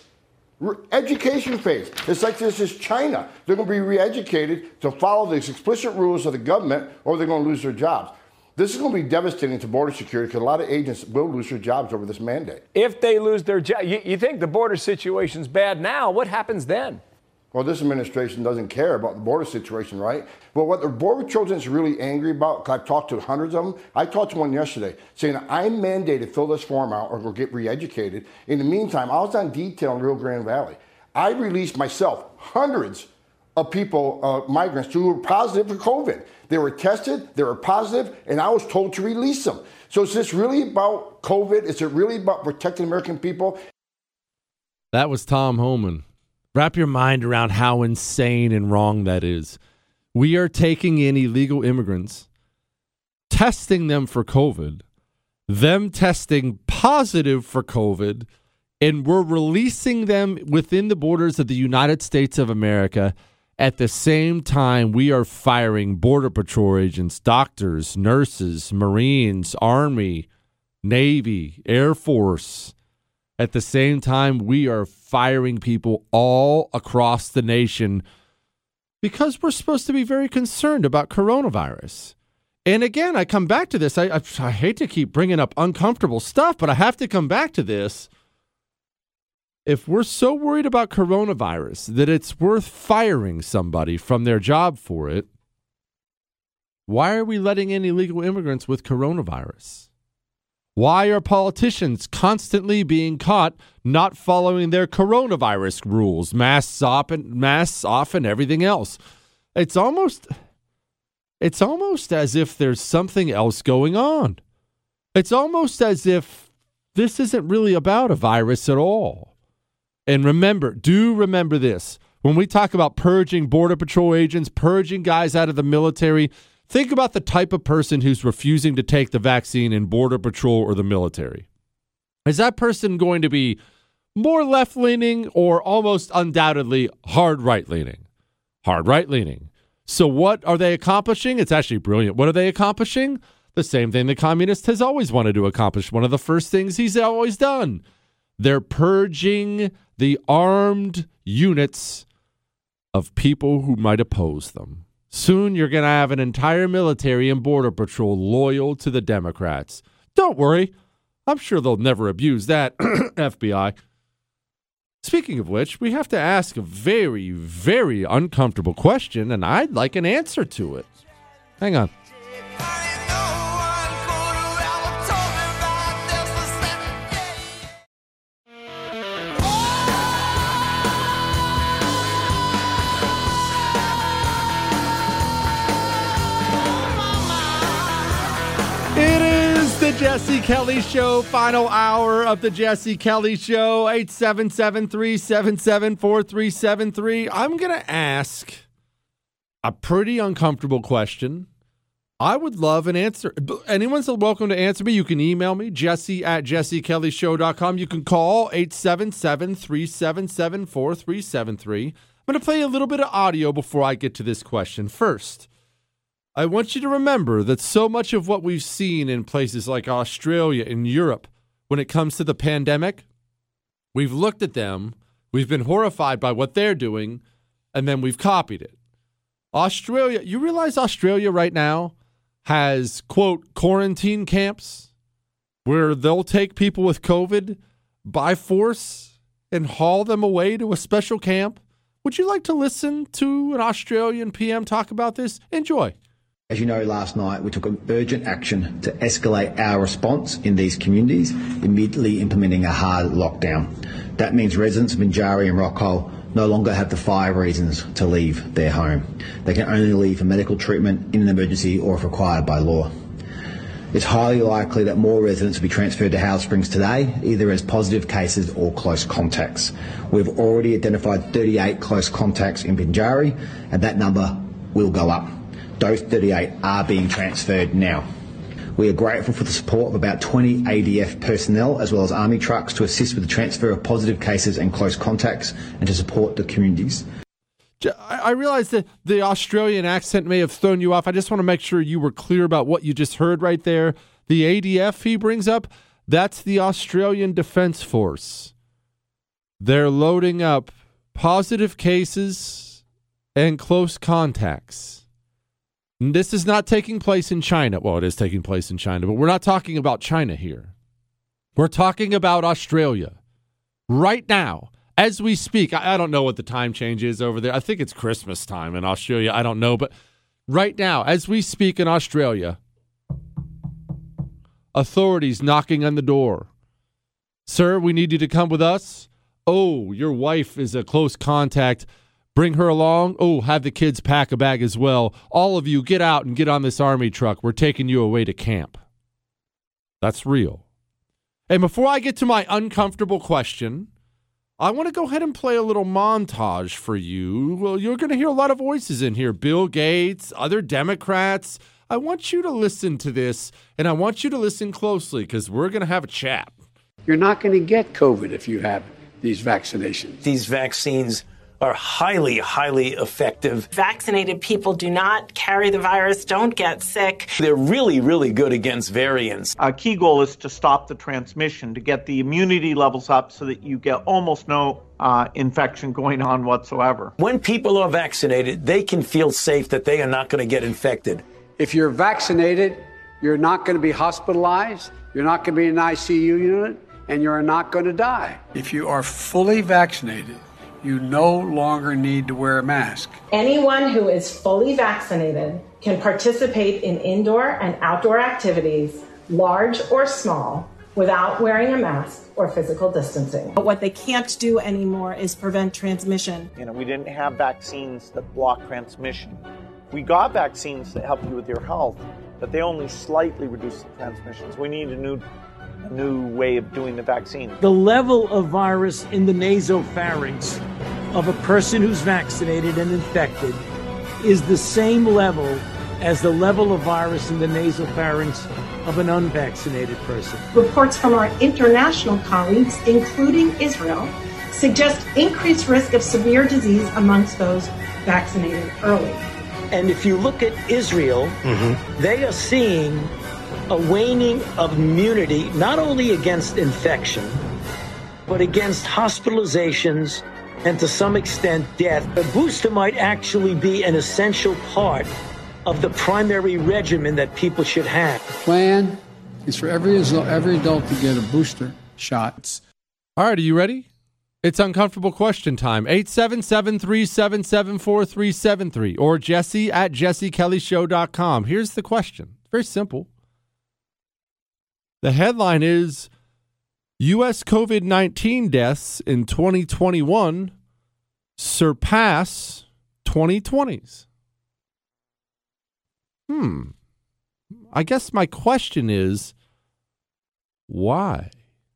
Education phase. It's like this is China. They're going to be re-educated to follow the explicit rules of the government, or they're going to lose their jobs. This is going to be devastating to border security because a lot of agents will lose their jobs over this mandate. If they lose their job, you think the border situation's bad now. What happens then? Well, this administration doesn't care about the border situation, right? But what the Border Patrol agents are really angry about, because I've talked to hundreds of them. I talked to one yesterday saying, I'm mandated to fill this form out or go get re-educated. In the meantime, I was on detail in Rio Grande Valley. I released myself hundreds of people, migrants, who were positive for COVID. They were tested, they were positive, and I was told to release them. So is this really about COVID? Is it really about protecting American people? That was Tom Homan. Wrap your mind around how insane and wrong that is. We are taking in illegal immigrants, testing them for COVID, them testing positive for COVID, and we're releasing them within the borders of the United States of America. At the same time, we are firing Border Patrol agents, doctors, nurses, Marines, Army, Navy, Air Force. At the same time, we are firing people all across the nation because we're supposed to be very concerned about coronavirus. And again, I come back to this. I hate to keep bringing up uncomfortable stuff, but I have to come back to this. If we're so worried about coronavirus that it's worth firing somebody from their job for it, why are we letting in illegal immigrants with coronavirus? Why are politicians constantly being caught not following their coronavirus rules, masks off and everything else? It's almost as if there's something else going on. It's almost as if this isn't really about a virus at all. And remember this. When we talk about purging Border Patrol agents, purging guys out of the military, think about the type of person who's refusing to take the vaccine in Border Patrol or the military. Is that person going to be more left-leaning or almost undoubtedly hard right-leaning? Hard right-leaning. So what are they accomplishing? It's actually brilliant. What are they accomplishing? The same thing the communist has always wanted to accomplish. One of the first things he's always done. They're purging the armed units of people who might oppose them. Soon you're going to have an entire military and Border Patrol loyal to the Democrats. Don't worry. I'm sure they'll never abuse that, FBI. Speaking of which, we have to ask a very, very uncomfortable question, and I'd like an answer to it. Hang on. Jesse Kelly Show, final hour of the Jesse Kelly Show, 877-377-4373. I'm going to ask a pretty uncomfortable question. I would love an answer. Anyone's welcome to answer me. You can email me, jesse@jessekellyshow.com. You can call 877-377-4373. I'm going to play a little bit of audio before I get to this question. First, I want you to remember that so much of what we've seen in places like Australia and Europe when it comes to the pandemic, we've looked at them, we've been horrified by what they're doing, and then we've copied it. Australia, you realize Australia right now has, quote, quarantine camps where they'll take people with COVID by force and haul them away to a special camp? Would you like to listen to an Australian PM talk about this? Enjoy. As you know, last night we took urgent action to escalate our response in these communities, immediately implementing a hard lockdown. That means residents of Binjari and Rockall no longer have the 5 reasons to leave their home. They can only leave for medical treatment in an emergency or if required by law. It's highly likely that more residents will be transferred to Howard Springs today, either as positive cases or close contacts. We've already identified 38 close contacts in Binjari, and that number will go up. Those 38 are being transferred now. We are grateful for the support of about 20 ADF personnel as well as Army trucks to assist with the transfer of positive cases and close contacts and to support the communities. I realize that the Australian accent may have thrown you off. I just want to make sure you were clear about what you just heard right there. The ADF he brings up, that's the Australian Defence Force. They're loading up positive cases and close contacts. This is not taking place in China. Well, it is taking place in China, but we're not talking about China here. We're talking about Australia. Right now, as we speak, I don't know what the time change is over there. I think it's Christmas time in Australia. I don't know, but right now, as we speak in Australia, authorities knocking on the door. Sir, we need you to come with us. Oh, your wife is a close contact. Bring her along. Oh, have the kids pack a bag as well. All of you get out and get on this Army truck. We're taking you away to camp. That's real. And before I get to my uncomfortable question, I want to go ahead and play a little montage for you. Well, you're going to hear a lot of voices in here. Bill Gates, other Democrats. I want you to listen to this, and I want you to listen closely because we're going to have a chat. You're not going to get COVID if you have these vaccinations. These vaccines are highly, highly effective. Vaccinated people do not carry the virus, don't get sick. They're really, really good against variants. Our key goal is to stop the transmission, to get the immunity levels up so that you get almost no infection going on whatsoever. When people are vaccinated, they can feel safe that they are not going to get infected. If you're vaccinated, you're not going to be hospitalized, you're not going to be in an ICU unit, and you're not going to die. If you are fully vaccinated, you no longer need to wear a mask. Anyone who is fully vaccinated can participate in indoor and outdoor activities, large or small, without wearing a mask or physical distancing. But what they can't do anymore is prevent transmission. We didn't have vaccines that block transmission. We got vaccines that help you with your health, but they only slightly reduce the transmissions. We need a new way of doing the vaccine. The level of virus in the nasopharynx of a person who's vaccinated and infected is the same level as the level of virus in the nasopharynx of an unvaccinated person. Reports from our international colleagues, including Israel, suggest increased risk of severe disease amongst those vaccinated early. And if you look at Israel, they are seeing a waning of immunity, not only against infection, but against hospitalizations and to some extent death. A booster might actually be an essential part of the primary regimen that people should have. The plan is for every adult to get a booster shot. All right, are you ready? It's uncomfortable question time. 877-377-4373 or jesse@jessekellyshow.com. Here's the question. Very simple. The headline is U.S. COVID-19 deaths in 2021 surpass 2020's. I guess my question is, Why?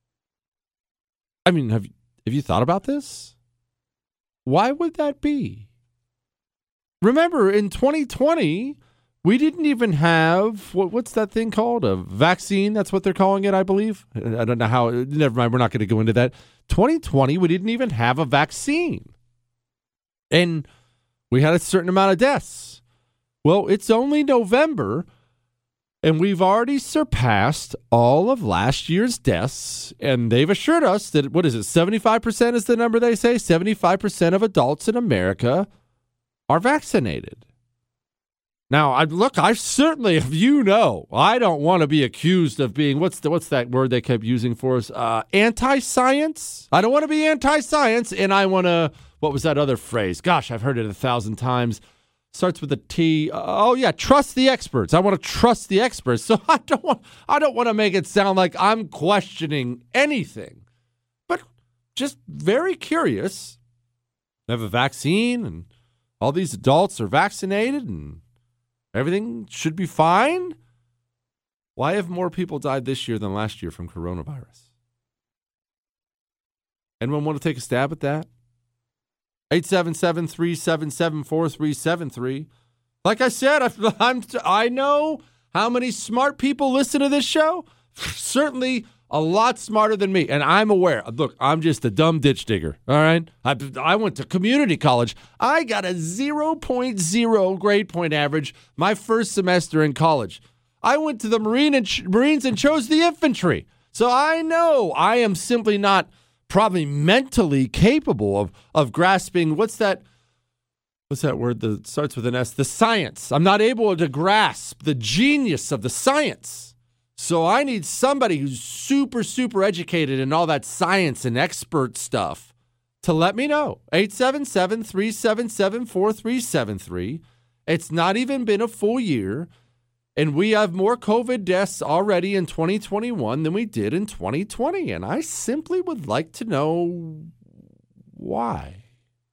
I mean, have you thought about this? Why would that be? Remember, in 2020, we didn't even have, what's that thing called? A vaccine? That's what they're calling it, I believe. I don't know how. Never mind, we're not going to go into that. 2020, we didn't even have a vaccine. And we had a certain amount of deaths. Well, it's only November, and we've already surpassed all of last year's deaths. And they've assured us that, 75% is the number they say? 75% of adults in America are vaccinated. Now, I certainly, if I don't want to be accused of being, what's that word they kept using for us? Anti-science? I don't want to be anti-science, and I want to, what was that other phrase? Gosh, I've heard it 1,000 times. Starts with a T. Trust the experts. I want to trust the experts. So I don't want to make it sound like I'm questioning anything, but just very curious. They have a vaccine, and all these adults are vaccinated, and everything should be fine. Why have more people died this year than last year from coronavirus? Anyone want to take a stab at that? 877-377-4373. Like I said, I know how many smart people listen to this show. Certainly a lot smarter than me, and I'm aware. Look, I'm just a dumb ditch digger, all right? I went to community college. I got a 0.0 grade point average my first semester in college. I went to the Marines and chose the infantry. So I know I am simply not probably mentally capable of grasping, what's that word that starts with an S? The science. I'm not able to grasp the genius of the science. So I need somebody who's super, super educated in all that science and expert stuff to let me know. 877-377-4373. It's not even been a full year, and we have more COVID deaths already in 2021 than we did in 2020. And I simply would like to know why.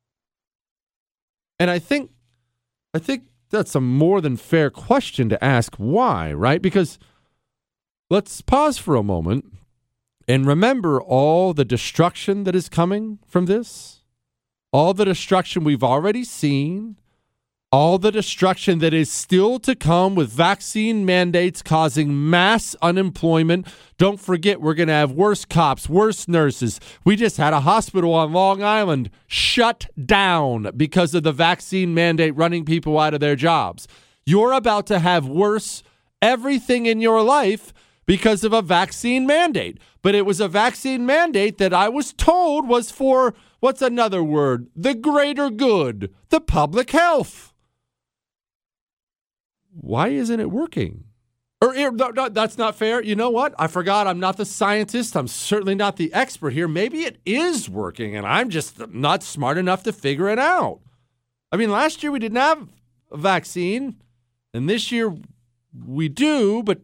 And I think that's a more than fair question to ask why, right? Because let's pause for a moment and remember all the destruction that is coming from this, all the destruction we've already seen, all the destruction that is still to come with vaccine mandates causing mass unemployment. Don't forget, we're going to have worse cops, worse nurses. We just had a hospital on Long Island shut down because of the vaccine mandate running people out of their jobs. You're about to have worse everything in your life because of a vaccine mandate. But it was a vaccine mandate that I was told was for, what's another word? The greater good, the public health. Why isn't it working? No, that's not fair. You know what? I forgot I'm not the scientist. I'm certainly not the expert here. Maybe it is working, and I'm just not smart enough to figure it out. I mean, last year we didn't have a vaccine, and this year we do, but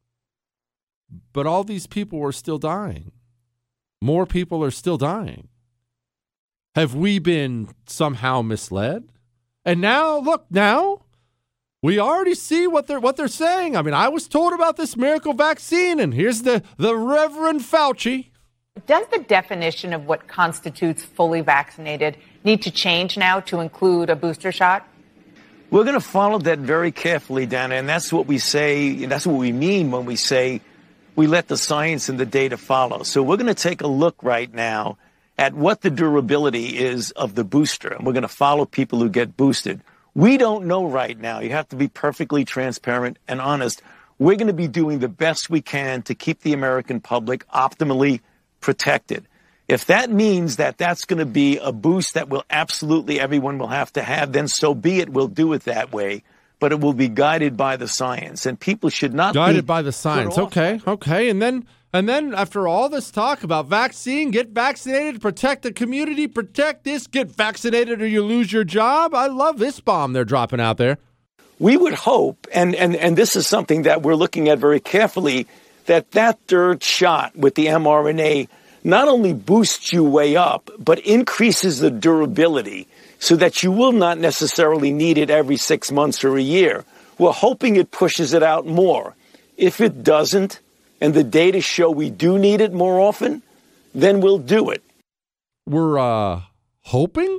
all these people are still dying. More people are still dying. Have we been somehow misled? And now, look, we already see what they're saying. I mean, I was told about this miracle vaccine, and here's the Reverend Fauci. Does the definition of what constitutes fully vaccinated need to change now to include a booster shot? We're going to follow that very carefully, Dana, and that's what we say, that's what we mean when we say we let the science and the data follow. So we're going to take a look right now at what the durability is of the booster, and we're going to follow people who get boosted. We don't know right now. You have to be perfectly transparent and honest. We're going to be doing the best we can to keep the American public optimally protected. If that means that that's going to be a boost that will absolutely everyone will have to have, then so be it. We'll do it that way. But it will be guided by the science, and people should not be guided by the science. Okay. And then after all this talk about vaccine, get vaccinated, protect the community, protect this, get vaccinated or you lose your job. I love this bomb they're dropping out there. We would hope, and this is something that we're looking at very carefully, that third shot with the mRNA not only boosts you way up, but increases the durability so that you will not necessarily need it every 6 months or a year. We're hoping it pushes it out more. If it doesn't, and the data show we do need it more often, then we'll do it. We're hoping?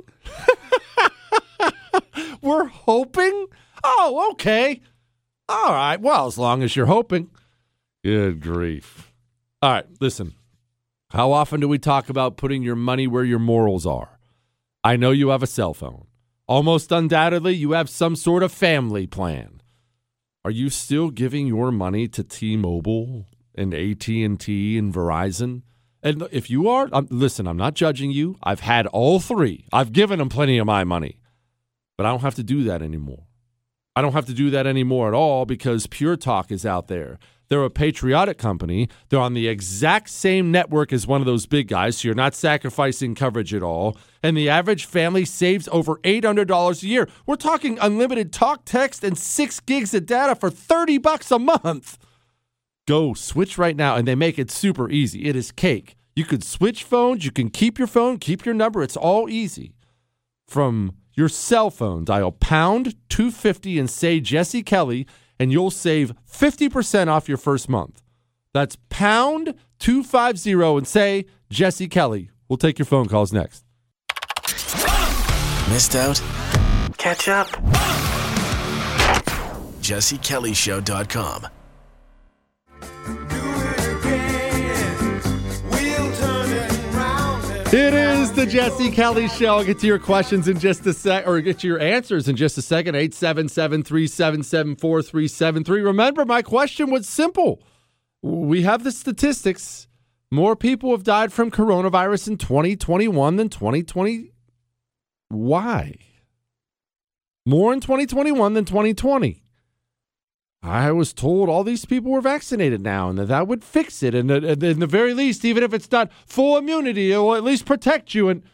We're hoping? Oh, okay. All right. Well, as long as you're hoping. Good grief. All right, listen. How often do we talk about putting your money where your morals are? I know you have a cell phone. Almost undoubtedly, you have some sort of family plan. Are you still giving your money to T-Mobile and AT&T and Verizon? And if you are, listen, I'm not judging you. I've had all three. I've given them plenty of my money. But I don't have to do that anymore. I don't have to do that anymore at all because Pure Talk is out there. They're a patriotic company. They're on the exact same network as one of those big guys, so you're not sacrificing coverage at all. And the average family saves over $800 a year. We're talking unlimited talk, text, and 6 gigs of data for $30 a month. Go switch right now, and they make it super easy. It is cake. You could switch phones. You can keep your phone, keep your number. It's all easy. From your cell phone, dial pound 250 and say Jesse Kelly, and you'll save 50% off your first month. That's pound 250 and say Jesse Kelly. We'll take your phone calls next. Missed out? Catch up. JesseKellyShow.com. It is the Jesse Kelly Show. I'll get to your questions in just a sec, or get to your answers in just a second. 877-377-4373. Remember, my question was simple. We have the statistics. More people have died from coronavirus in 2021 than 2020. Why? More in 2021 than 2020. I was told all these people were vaccinated now and that would fix it. And in the very least, even if it's not full immunity, it will at least protect you. And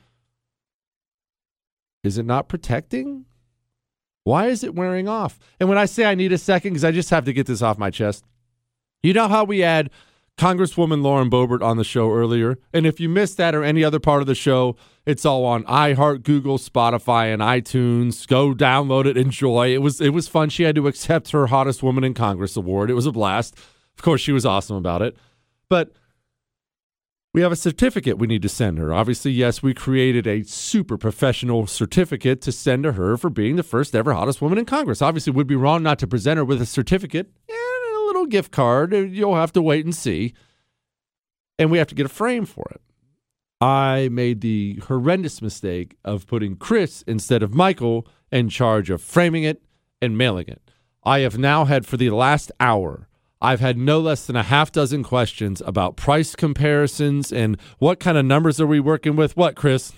is it not protecting? Why is it wearing off? And when I say I need a second, because I just have to get this off my chest. You know how we had Congresswoman Lauren Boebert on the show earlier? And if you missed that or any other part of the show, it's all on iHeart, Google, Spotify, and iTunes. Go download it, enjoy. It was fun. She had to accept her Hottest Woman in Congress award. It was a blast. Of course, she was awesome about it. But we have a certificate we need to send her. Obviously, yes, we created a super professional certificate to send to her for being the first ever Hottest Woman in Congress. Obviously, it would be wrong not to present her with a certificate and a little gift card. You'll have to wait and see. And we have to get a frame for it. I made the horrendous mistake of putting Chris instead of Michael in charge of framing it and mailing it. I have now had, for the last hour, I've had no less than a half dozen questions about price comparisons and what kind of numbers are we working with. What, Chris?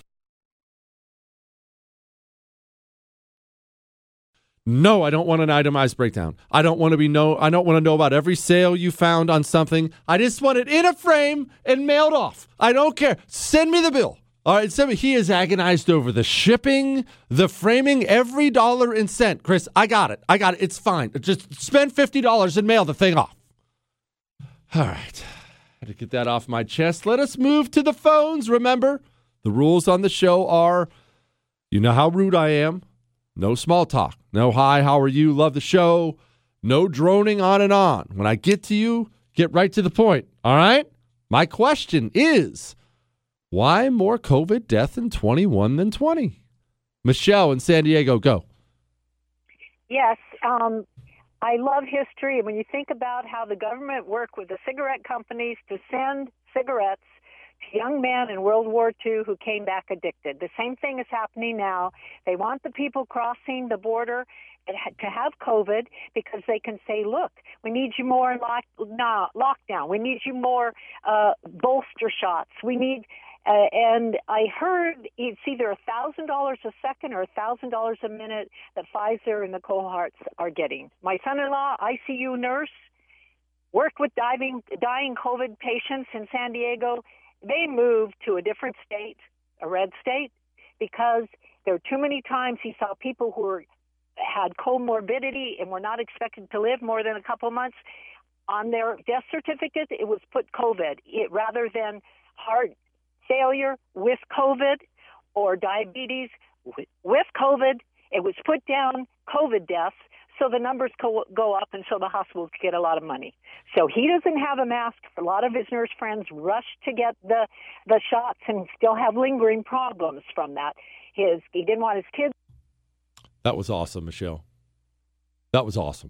No, I don't want an itemized breakdown. I don't want to know about every sale you found on something. I just want it in a frame and mailed off. I don't care. Send me the bill. All right, he is agonized over the shipping, the framing, every dollar and cent. Chris, I got it. It's fine. Just spend $50 and mail the thing off. All right. Had to get that off my chest. Let us move to the phones. Remember, the rules on the show are, you know how rude I am. No small talk. No hi, how are you? Love the show. No droning on and on. When I get to you, get right to the point. All right? My question is, why more COVID death in 21 than 20? Michelle in San Diego, go. Yes. I love history. And when you think about how the government worked with the cigarette companies to send cigarettes to young men in World War II who came back addicted. The same thing is happening now. They want the people crossing the border to have COVID because they can say, look, we need you more in lockdown. We need you more bolster shots. We need, and I heard it's either $1,000 a second or $1,000 a minute that Pfizer and the cohorts are getting. My son-in-law, ICU nurse, worked with dying COVID patients in San Diego. They moved to a different state, a red state, because there were too many times he saw people who had comorbidity and were not expected to live more than a couple months. On their death certificate, it was put COVID rather than heart failure with COVID or diabetes with COVID. It was put down COVID deaths so the numbers go up, and so the hospitals get a lot of money. So he doesn't have a mask. A lot of his nurse friends rush to get the shots and still have lingering problems from that. He didn't want his kids. That was awesome, Michelle. That was awesome.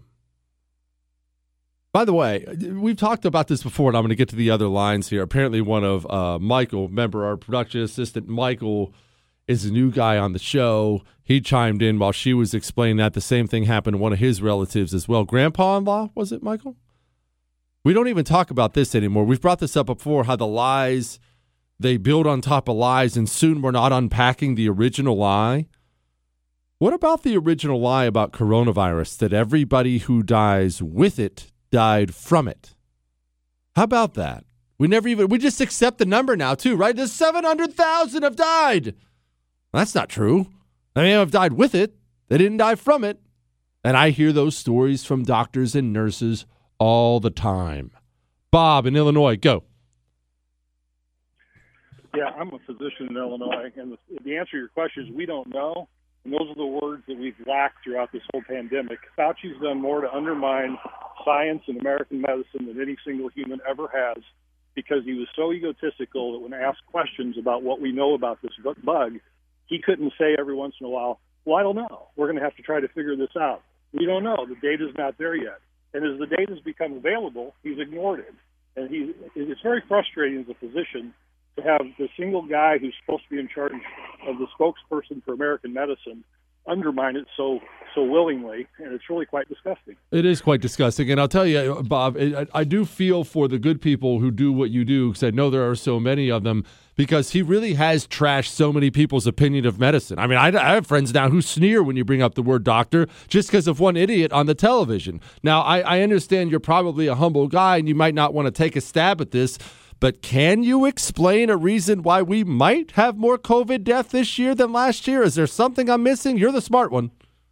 By the way, we've talked about this before, and I'm going to get to the other lines here. Apparently one of Michael, remember our production assistant, Michael, is a new guy on the show. He chimed in while she was explaining that. The same thing happened to one of his relatives as well. Grandpa-in-law, was it, Michael? We don't even talk about this anymore. We've brought this up before, how the lies, they build on top of lies, and soon we're not unpacking the original lie. What about the original lie about coronavirus, that everybody who dies with it died from it? How about that? We just accept the number now, too, right? There's 700,000 have died. That's not true. They may have died with it. They didn't die from it. And I hear those stories from doctors and nurses all the time. Bob in Illinois, go. Yeah, I'm a physician in Illinois, and the answer to your question is we don't know. And those are the words that we've lacked throughout this whole pandemic. Fauci's done more to undermine science and American medicine than any single human ever has, because he was so egotistical that when asked questions about what we know about this bug, he couldn't say every once in a while, well, I don't know. We're going to have to try to figure this out. We don't know. The data's not there yet. And as the data's become available, he's ignored it. And it's very frustrating as a physician to have the single guy who's supposed to be in charge of the spokesperson for American medicine undermine it so willingly, and it's really quite disgusting. It is quite disgusting, and I'll tell you, Bob, I do feel for the good people who do what you do, because I know there are so many of them, because he really has trashed so many people's opinion of medicine. I mean, I have friends now who sneer when you bring up the word doctor just because of one idiot on the television. Now, I understand you're probably a humble guy, and you might not want to take a stab at this, but can you explain a reason why we might have more COVID death this year than last year? Is there something I'm missing? You're the smart one.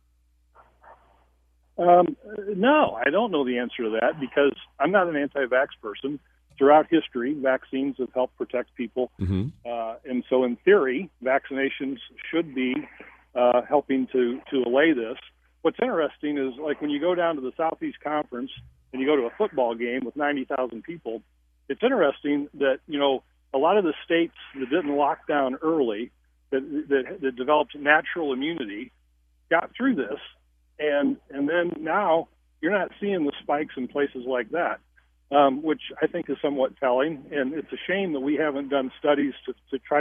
No, I don't know the answer to that, because I'm not an anti-vax person. Throughout history, vaccines have helped protect people. Mm-hmm. And so in theory, vaccinations should be helping to allay this. What's interesting is, like, when you go down to the Southeast Conference and you go to a football game with 90,000 people, it's interesting that, you know, a lot of the states that didn't lock down early, that developed natural immunity, got through this. And then now you're not seeing the spikes in places like that, which I think is somewhat telling. And it's a shame that we haven't done studies to try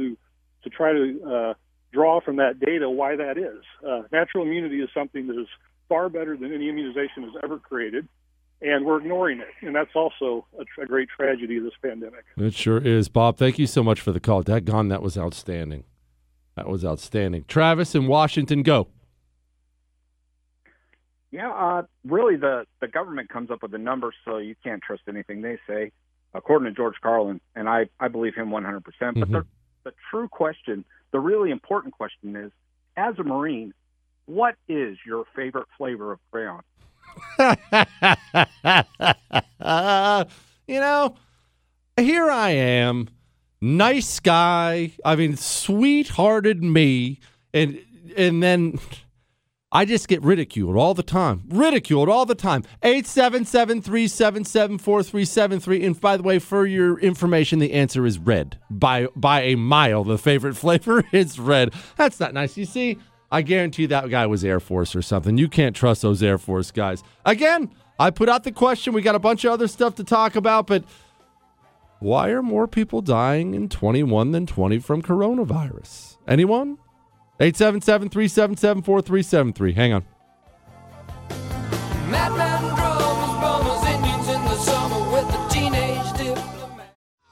to draw from that data why that is. Natural immunity is something that is far better than any immunization has ever created, and we're ignoring it. And that's also a great tragedy of this pandemic. It sure is. Bob, thank you so much for the call. Daggone, that was outstanding. That was outstanding. Travis in Washington, go. Yeah, really the government comes up with the numbers, so you can't trust anything they say, according to George Carlin, and I believe him 100%. Mm-hmm. But the true question, the really important question is, as a Marine, what is your favorite flavor of crayon? You know, here I am, nice guy, I mean, sweethearted me, and then I just get ridiculed all the time. 877-377-4373. And by the way, for your information, the answer is red. By a mile, the favorite flavor is red. That's not nice. You see, I guarantee that guy was Air Force or something. You can't trust those Air Force guys. Again, I put out the question. We got a bunch of other stuff to talk about, but why are more people dying in 21 than 20 from coronavirus? Anyone? 877-377-4373. Hang on. Madman drums, bombers, Indians in the summer with the teenage diplomat.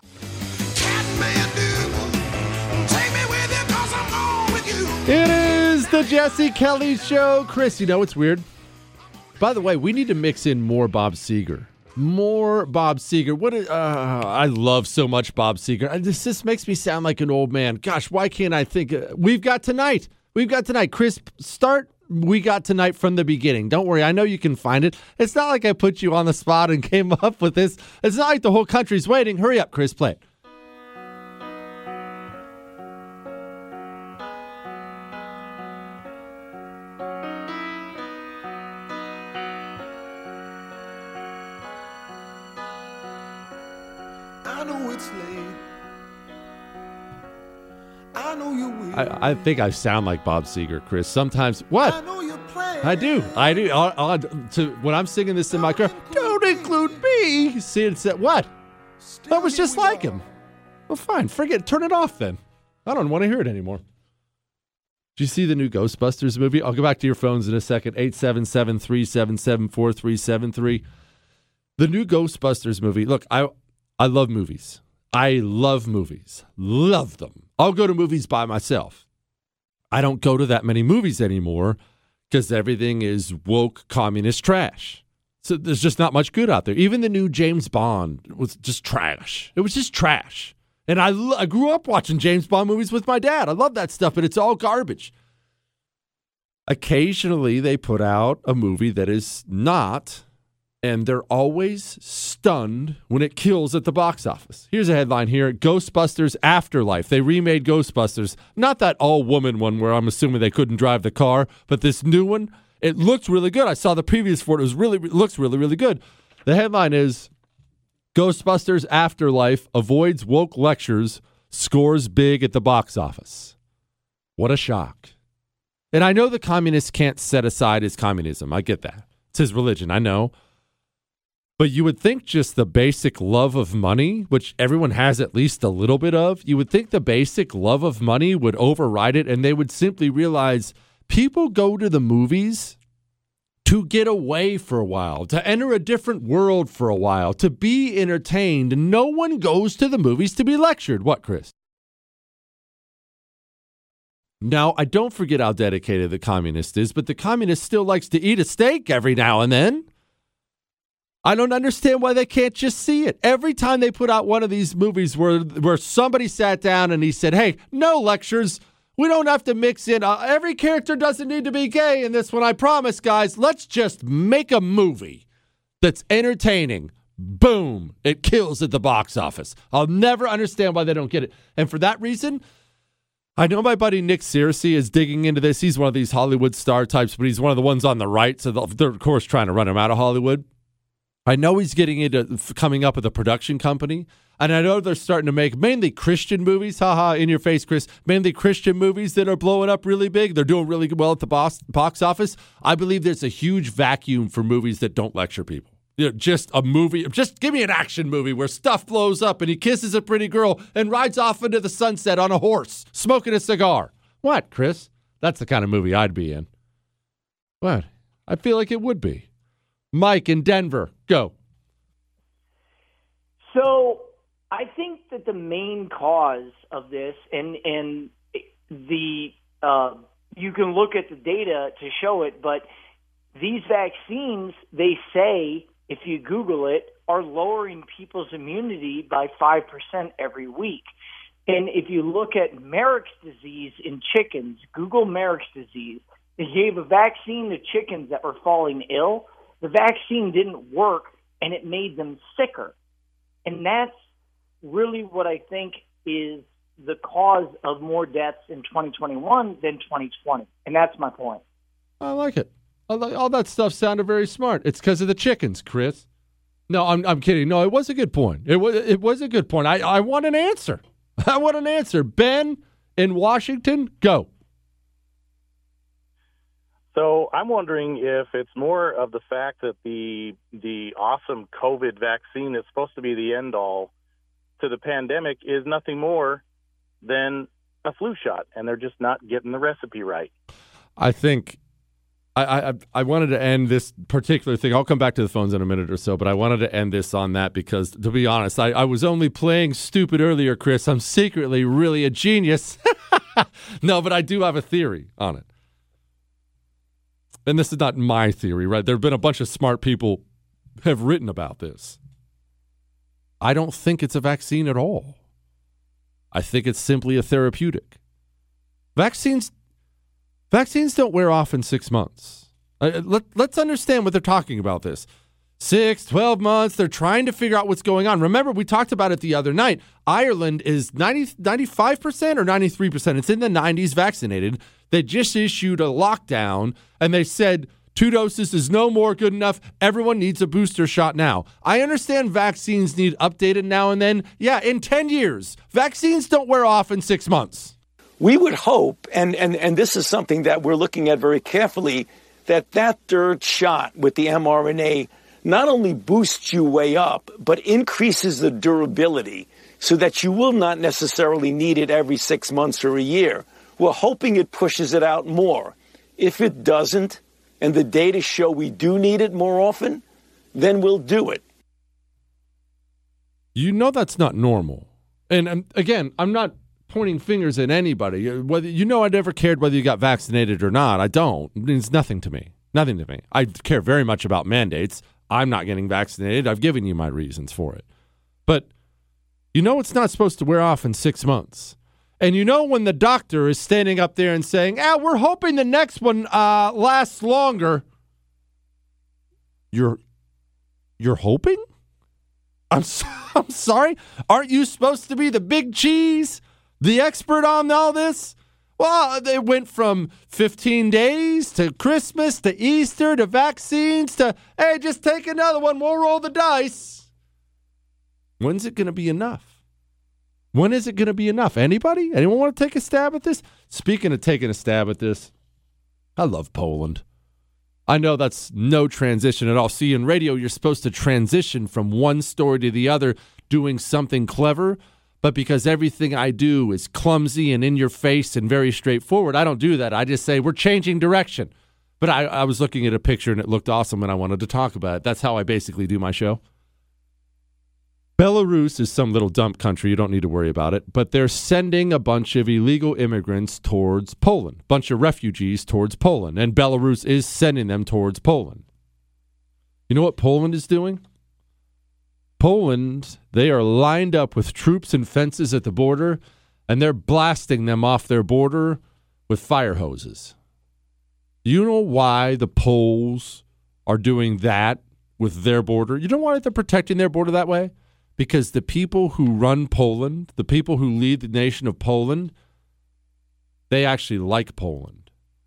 Take me with you 'cause I'm going with you. It is the Jesse Kelly Show. Chris, you know it's weird. By the way, we need to mix in more Bob Seger. More Bob Seger. I love so much Bob Seger. This just makes me sound like an old man. Gosh, why can't I think? We've got tonight. Chris, start We Got Tonight from the beginning. Don't worry. I know you can find it. It's not like I put you on the spot and came up with this. It's not like the whole country's waiting. Hurry up, Chris. Play it. I know it's late. I know you will. I think I sound like Bob Seger, Chris. Sometimes, what? I do. When I'm singing this in my car, don't include me. See, it said, what? That was just like him. Well, fine. Forget. Turn it off then. I don't want to hear it anymore. Did you see the new Ghostbusters movie? I'll go back to your phones in a second. 877-377-4373. The new Ghostbusters movie. Look, I love movies. I love movies. Love them. I'll go to movies by myself. I don't go to that many movies anymore because everything is woke communist trash. So there's just not much good out there. Even the new James Bond was just trash. It was just trash. And I grew up watching James Bond movies with my dad. I love that stuff, but it's all garbage. Occasionally, they put out a movie that is not, and they're always stunned when it kills at the box office. Here's a headline here. Ghostbusters Afterlife. They remade Ghostbusters. Not that all-woman one where I'm assuming they couldn't drive the car, but this new one, it looks really good. I saw the previews for it. It looks really, really good. The headline is, Ghostbusters Afterlife avoids woke lectures, scores big at the box office. What a shock. And I know the communists can't set aside his communism. I get that. It's his religion, I know. But you would think just the basic love of money, which everyone has at least a little bit of, you would think the basic love of money would override it, and they would simply realize people go to the movies to get away for a while, to enter a different world for a while, to be entertained. No one goes to the movies to be lectured. What, Chris? Now, I don't forget how dedicated the communist is, but the communist still likes to eat a steak every now and then. I don't understand why they can't just see it. Every time they put out one of these movies where somebody sat down and he said, hey, no lectures, we don't have to mix in. Every character doesn't need to be gay in this one. I promise, guys. Let's just make a movie that's entertaining. Boom. It kills at the box office. I'll never understand why they don't get it. And for that reason, I know my buddy Nick Searcy is digging into this. He's one of these Hollywood star types, but he's one of the ones on the right. So they're, of course, trying to run him out of Hollywood. I know he's getting into coming up with a production company. And I know they're starting to make mainly Christian movies. Haha, in your face, Chris. Mainly Christian movies that are blowing up really big. They're doing really well at the box office. I believe there's a huge vacuum for movies that don't lecture people. You know, just a movie. Just give me an action movie where stuff blows up and he kisses a pretty girl and rides off into the sunset on a horse, smoking a cigar. What, Chris? That's the kind of movie I'd be in. What? I feel like it would be. Mike in Denver, go. So I think that the main cause of this, and the you can look at the data to show it, but these vaccines, they say, if you Google it, are lowering people's immunity by 5% every week. And if you look at Marek's disease in chickens, Google Marek's disease, they gave a vaccine to chickens that were falling ill. The vaccine didn't work, and it made them sicker. And that's really what I think is the cause of more deaths in 2021 than 2020. And that's my point. I like it. All that stuff sounded very smart. It's because of the chickens, Chris. No, I'm kidding. No, it was a good point. It was a good point. I want an answer. I want an answer. Ben in Washington, go. So I'm wondering if it's more of the fact that the awesome COVID vaccine that's supposed to be the end all to the pandemic is nothing more than a flu shot, and they're just not getting the recipe right. I think I wanted to end this particular thing. I'll come back to the phones in a minute or so, but I wanted to end this on that because, to be honest, I was only playing stupid earlier, Chris. I'm secretly really a genius. No, but I do have a theory on it. And this is not my theory, right? There have been a bunch of smart people have written about this. I don't think it's a vaccine at all. I think it's simply a therapeutic. Vaccines don't wear off in 6 months. Let's understand what they're talking about this. 6, 12 months, they're trying to figure out what's going on. Remember, we talked about it the other night. Ireland is 95% or 93%. It's in the 90s vaccinated. They just issued a lockdown, and they said 2 doses is no more good enough. Everyone needs a booster shot now. I understand vaccines need updated now and then. Yeah, in 10 years. Vaccines don't wear off in 6 months. We would hope, and this is something that we're looking at very carefully, that third shot with the mRNA not only boosts you way up, but increases the durability so that you will not necessarily need it every 6 months or a year. We're hoping it pushes it out more. If it doesn't, and the data show we do need it more often, then we'll do it. You know that's not normal. And again, I'm not pointing fingers at anybody. Whether I never cared whether you got vaccinated or not. I don't. It means nothing to me. Nothing to me. I care very much about mandates. I'm not getting vaccinated. I've given you my reasons for it. But it's not supposed to wear off in 6 months. And when the doctor is standing up there and saying, we're hoping the next one lasts longer. You're hoping? I'm sorry? Aren't you supposed to be the big cheese? The expert on all this? Well, they went from 15 days to Christmas to Easter to vaccines to, hey, just take another one. We'll roll the dice. When's it going to be enough? When is it going to be enough? Anybody? Anyone want to take a stab at this? Speaking of taking a stab at this, I love Poland. I know that's no transition at all. See, in radio, you're supposed to transition from one story to the other doing something clever, but because everything I do is clumsy and in your face and very straightforward, I don't do that. I just say, we're changing direction. But I was looking at a picture and it looked awesome and I wanted to talk about it. That's how I basically do my show. Belarus is some little dump country. You don't need to worry about it. But they're sending a bunch of illegal immigrants towards Poland, a bunch of refugees towards Poland. And Belarus is sending them towards Poland. You know what Poland is doing? Poland, they are lined up with troops and fences at the border, and they're blasting them off their border with fire hoses. You know why the Poles are doing that with their border? You know why they're protecting their border that way? Because the people who run Poland, the people who lead the nation of Poland, they actually like Poland.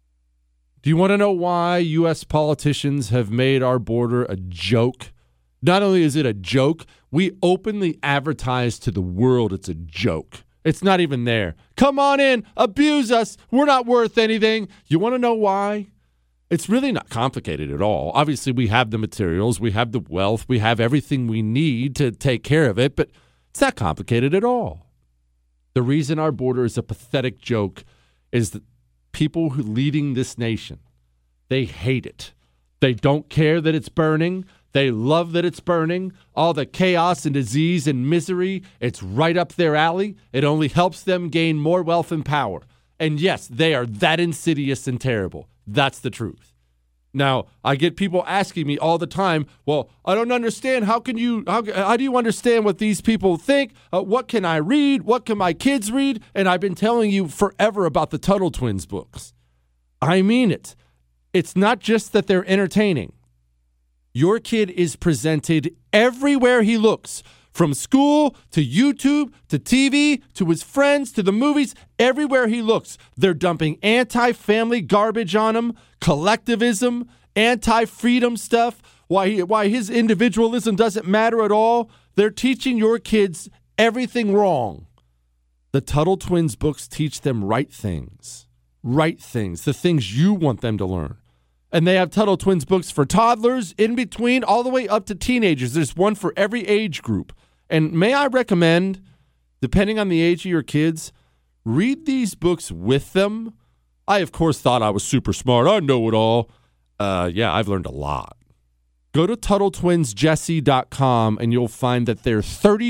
Do you want to know why U.S. politicians have made our border a joke? Not only is it a joke, we openly advertise to the world it's a joke. It's not even there. Come on in, abuse us. We're not worth anything. You want to know why? It's really not complicated at all. Obviously, we have the materials, we have the wealth, we have everything we need to take care of it, but it's not complicated at all. The reason our border is a pathetic joke is that people who leading this nation, they hate it. They don't care that it's burning. They love that it's burning. All the chaos and disease and misery, it's right up their alley. It only helps them gain more wealth and power. And yes, they are that insidious and terrible. That's the truth. Now, I get people asking me all the time, well, I don't understand. How do you understand what these people think? What can I read? What can my kids read? And I've been telling you forever about the Tuttle Twins books. I mean it. It's not just that they're entertaining. Your kid is presented everywhere he looks, from school to YouTube to TV to his friends to the movies. Everywhere he looks, they're dumping anti-family garbage on him, collectivism, anti-freedom stuff, why his individualism doesn't matter at all. They're teaching your kids everything wrong. The Tuttle Twins books teach them right things, the things you want them to learn. And they have Tuttle Twins books for toddlers, in between, all the way up to teenagers. There's one for every age group. And may I recommend, depending on the age of your kids, read these books with them. I, of course, thought I was super smart. I know it all. Yeah, I've learned a lot. Go to TuttleTwinsJesse.com and you'll find that they're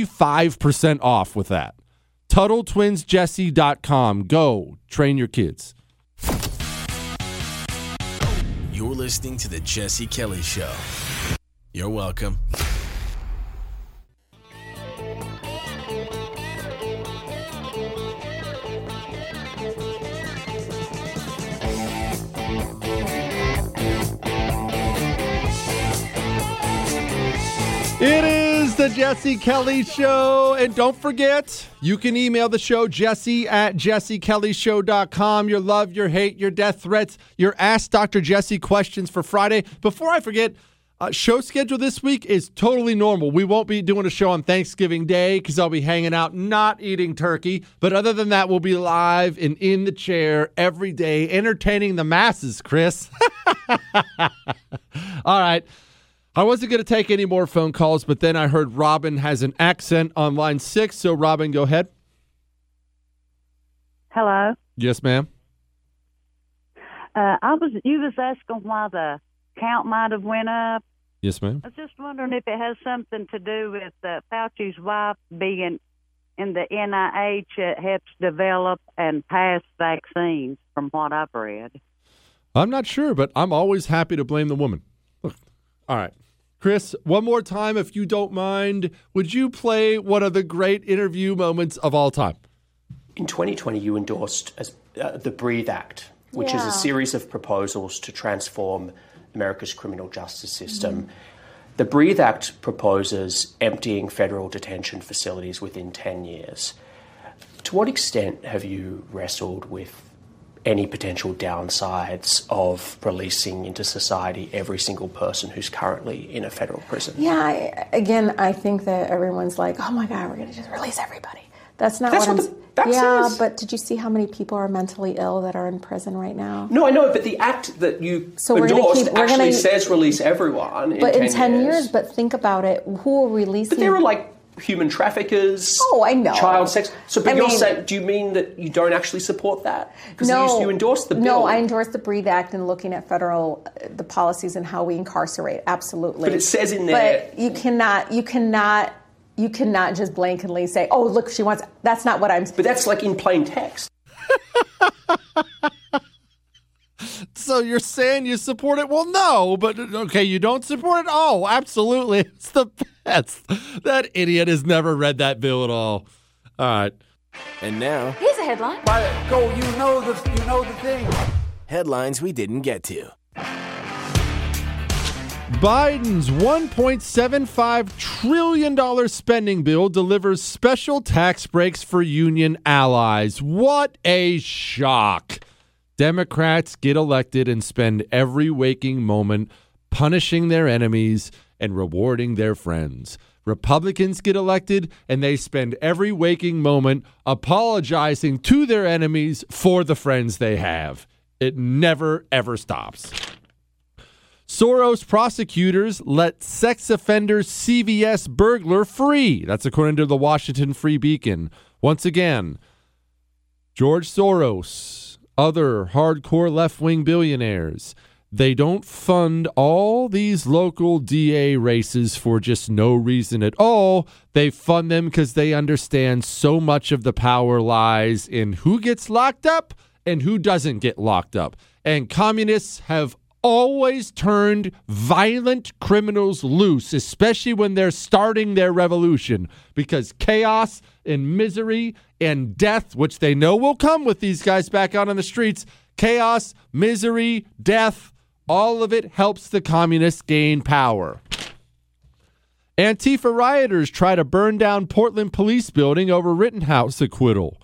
35% off with that. TuttleTwinsJesse.com. Go train your kids. You're listening to The Jesse Kelly Show. You're welcome. It is the the Jesse Kelly Show. And don't forget, you can email the show, jesse@jessekellyshow.com. Your love, your hate, your death threats, your Ask Dr. Jesse questions for Friday. Before I forget, show schedule this week is totally normal. We won't be doing a show on Thanksgiving Day because I'll be hanging out, not eating turkey. But other than that, we'll be live and in the chair every day, entertaining the masses, Chris. All right. I wasn't going to take any more phone calls, but then I heard Robin has an accent on line 6. So, Robin, go ahead. Hello. Yes, ma'am. You was asking why the count might have went up. Yes, ma'am. I was just wondering if it has something to do with Fauci's wife being in the NIH that helps develop and pass vaccines, from what I've read. I'm not sure, but I'm always happy to blame the woman. Look. All right. Chris, one more time, if you don't mind, would you play one of the great interview moments of all time? In 2020, you endorsed the Breathe Act, which is a series of proposals to transform America's criminal justice system. Mm-hmm. The Breathe Act proposes emptying federal detention facilities within 10 years. To what extent have you wrestled with any potential downsides of releasing into society every single person who's currently in a federal prison? Yeah, I think that everyone's like, oh my God, we're going to just release everybody. That's not what the act says. But did you see how many people are mentally ill that are in prison right now? No, I know, but the act that you endorsed actually says release everyone but in 10 years. But think about it, who will release? But there are like human traffickers. Oh, I know. Child sex. So, but you're saying, do you mean that you don't actually support that? Because you endorsed the bill. No, I endorsed the Breathe Act and looking at the policies and how we incarcerate. Absolutely. But it says in there. But you cannot just blankly say, oh, look, she wants. That's not what I'm. But that's like in plain text. So you're saying you support it? Well, no, but okay, you don't support it? Oh, absolutely. It's the best. That idiot has never read that bill at all. All right. And now, here's a headline. You know the thing. Headlines we didn't get to. Biden's $1.75 trillion spending bill delivers special tax breaks for union allies. What a shock. Democrats get elected and spend every waking moment punishing their enemies and rewarding their friends. Republicans get elected and they spend every waking moment apologizing to their enemies for the friends they have. It never, ever stops. Soros prosecutors let sex offender CVS burglar free. That's according to the Washington Free Beacon. Once again, George Soros, other hardcore left-wing billionaires, they don't fund all these local DA races for just no reason at all. They fund them because they understand so much of the power lies in who gets locked up and who doesn't get locked up. And communists have always turned violent criminals loose, especially when they're starting their revolution, because chaos and misery and death, which they know will come with these guys back out on the streets, chaos, misery, death, all of it helps the communists gain power. Antifa rioters try to burn down Portland police building over Rittenhouse acquittal.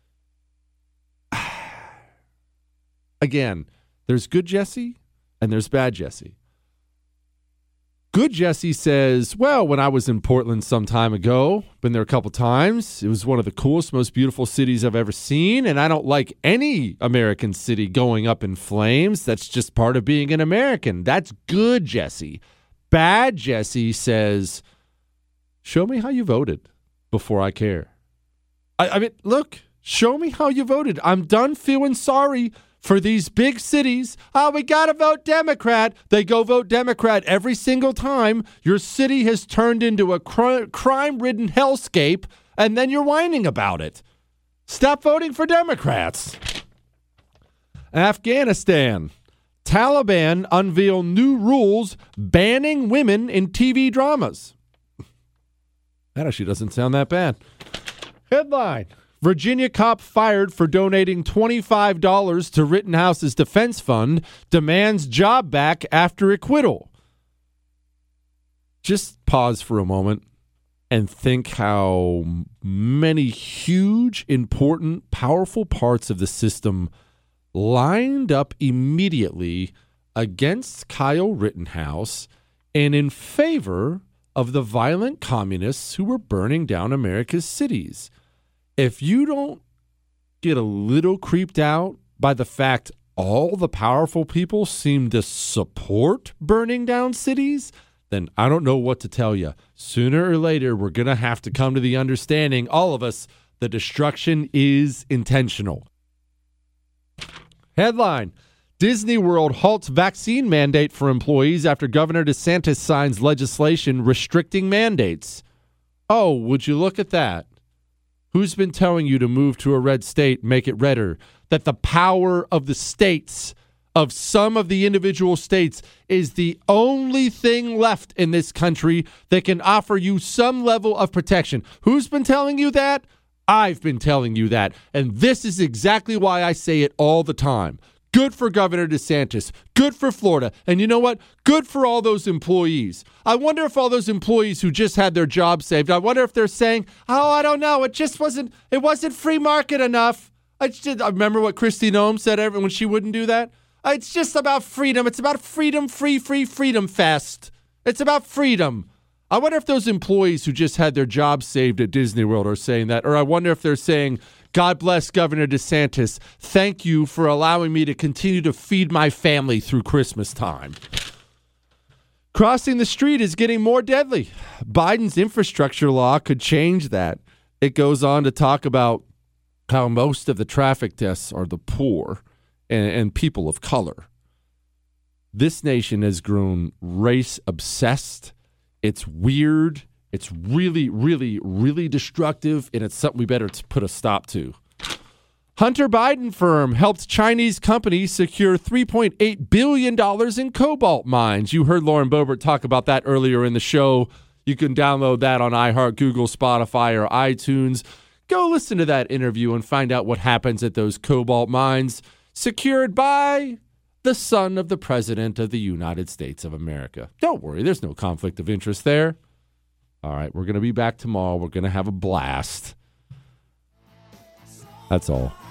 Again, there's good Jesse and there's bad Jesse. Good Jesse says, well, when I was in Portland some time ago, been there a couple times, it was one of the coolest, most beautiful cities I've ever seen, and I don't like any American city going up in flames. That's just part of being an American. That's good Jesse. Bad Jesse says, show me how you voted before I care. I mean, look, show me how you voted. I'm done feeling sorry for these big cities. Oh, we got to vote Democrat. They go vote Democrat every single time. Your city has turned into a crime-ridden hellscape, and then you're whining about it. Stop voting for Democrats. Afghanistan. Taliban unveil new rules banning women in TV dramas. That actually doesn't sound that bad. Headline. Virginia cop fired for donating $25 to Rittenhouse's defense fund demands job back after acquittal. Just pause for a moment. and think how many huge, important, powerful parts of the system lined up immediately against Kyle Rittenhouse and in favor of the violent communists who were burning down America's cities. If you don't get a little creeped out by the fact all the powerful people seem to support burning down cities, then I don't know what to tell you. Sooner or later, we're going to have to come to the understanding, all of us, the destruction is intentional. Headline: Disney World halts vaccine mandate for employees after Governor DeSantis signs legislation restricting mandates. Oh, would you look at that? Who's been telling you to move to a red state, make it redder? That the power of the states, of some of the individual states, is the only thing left in this country that can offer you some level of protection. Who's been telling you that? I've been telling you that. And this is exactly why I say it all the time. Good for Governor DeSantis. Good for Florida. And you know what? Good for all those employees. I wonder if all those employees who just had their jobs saved, I wonder if they're saying, oh, I don't know, it wasn't free market enough. I remember what Kristi Noem said when she wouldn't do that. It's just about freedom. It's about freedom, free freedom fest. It's about freedom. I wonder if those employees who just had their jobs saved at Disney World are saying that. Or I wonder if they're saying, God bless Governor DeSantis. Thank you for allowing me to continue to feed my family through Christmas time. Crossing the street is getting more deadly. Biden's infrastructure law could change that. It goes on to talk about how most of the traffic deaths are the poor and people of color. This nation has grown race obsessed. It's weird. It's really, really, really destructive, and it's something we better put a stop to. Hunter Biden firm helped Chinese companies secure $3.8 billion in cobalt mines. You heard Lauren Boebert talk about that earlier in the show. You can download that on iHeart, Google, Spotify, or iTunes. Go listen to that interview and find out what happens at those cobalt mines secured by the son of the President of the United States of America. Don't worry, there's no conflict of interest there. All right, we're going to be back tomorrow. We're going to have a blast. That's all.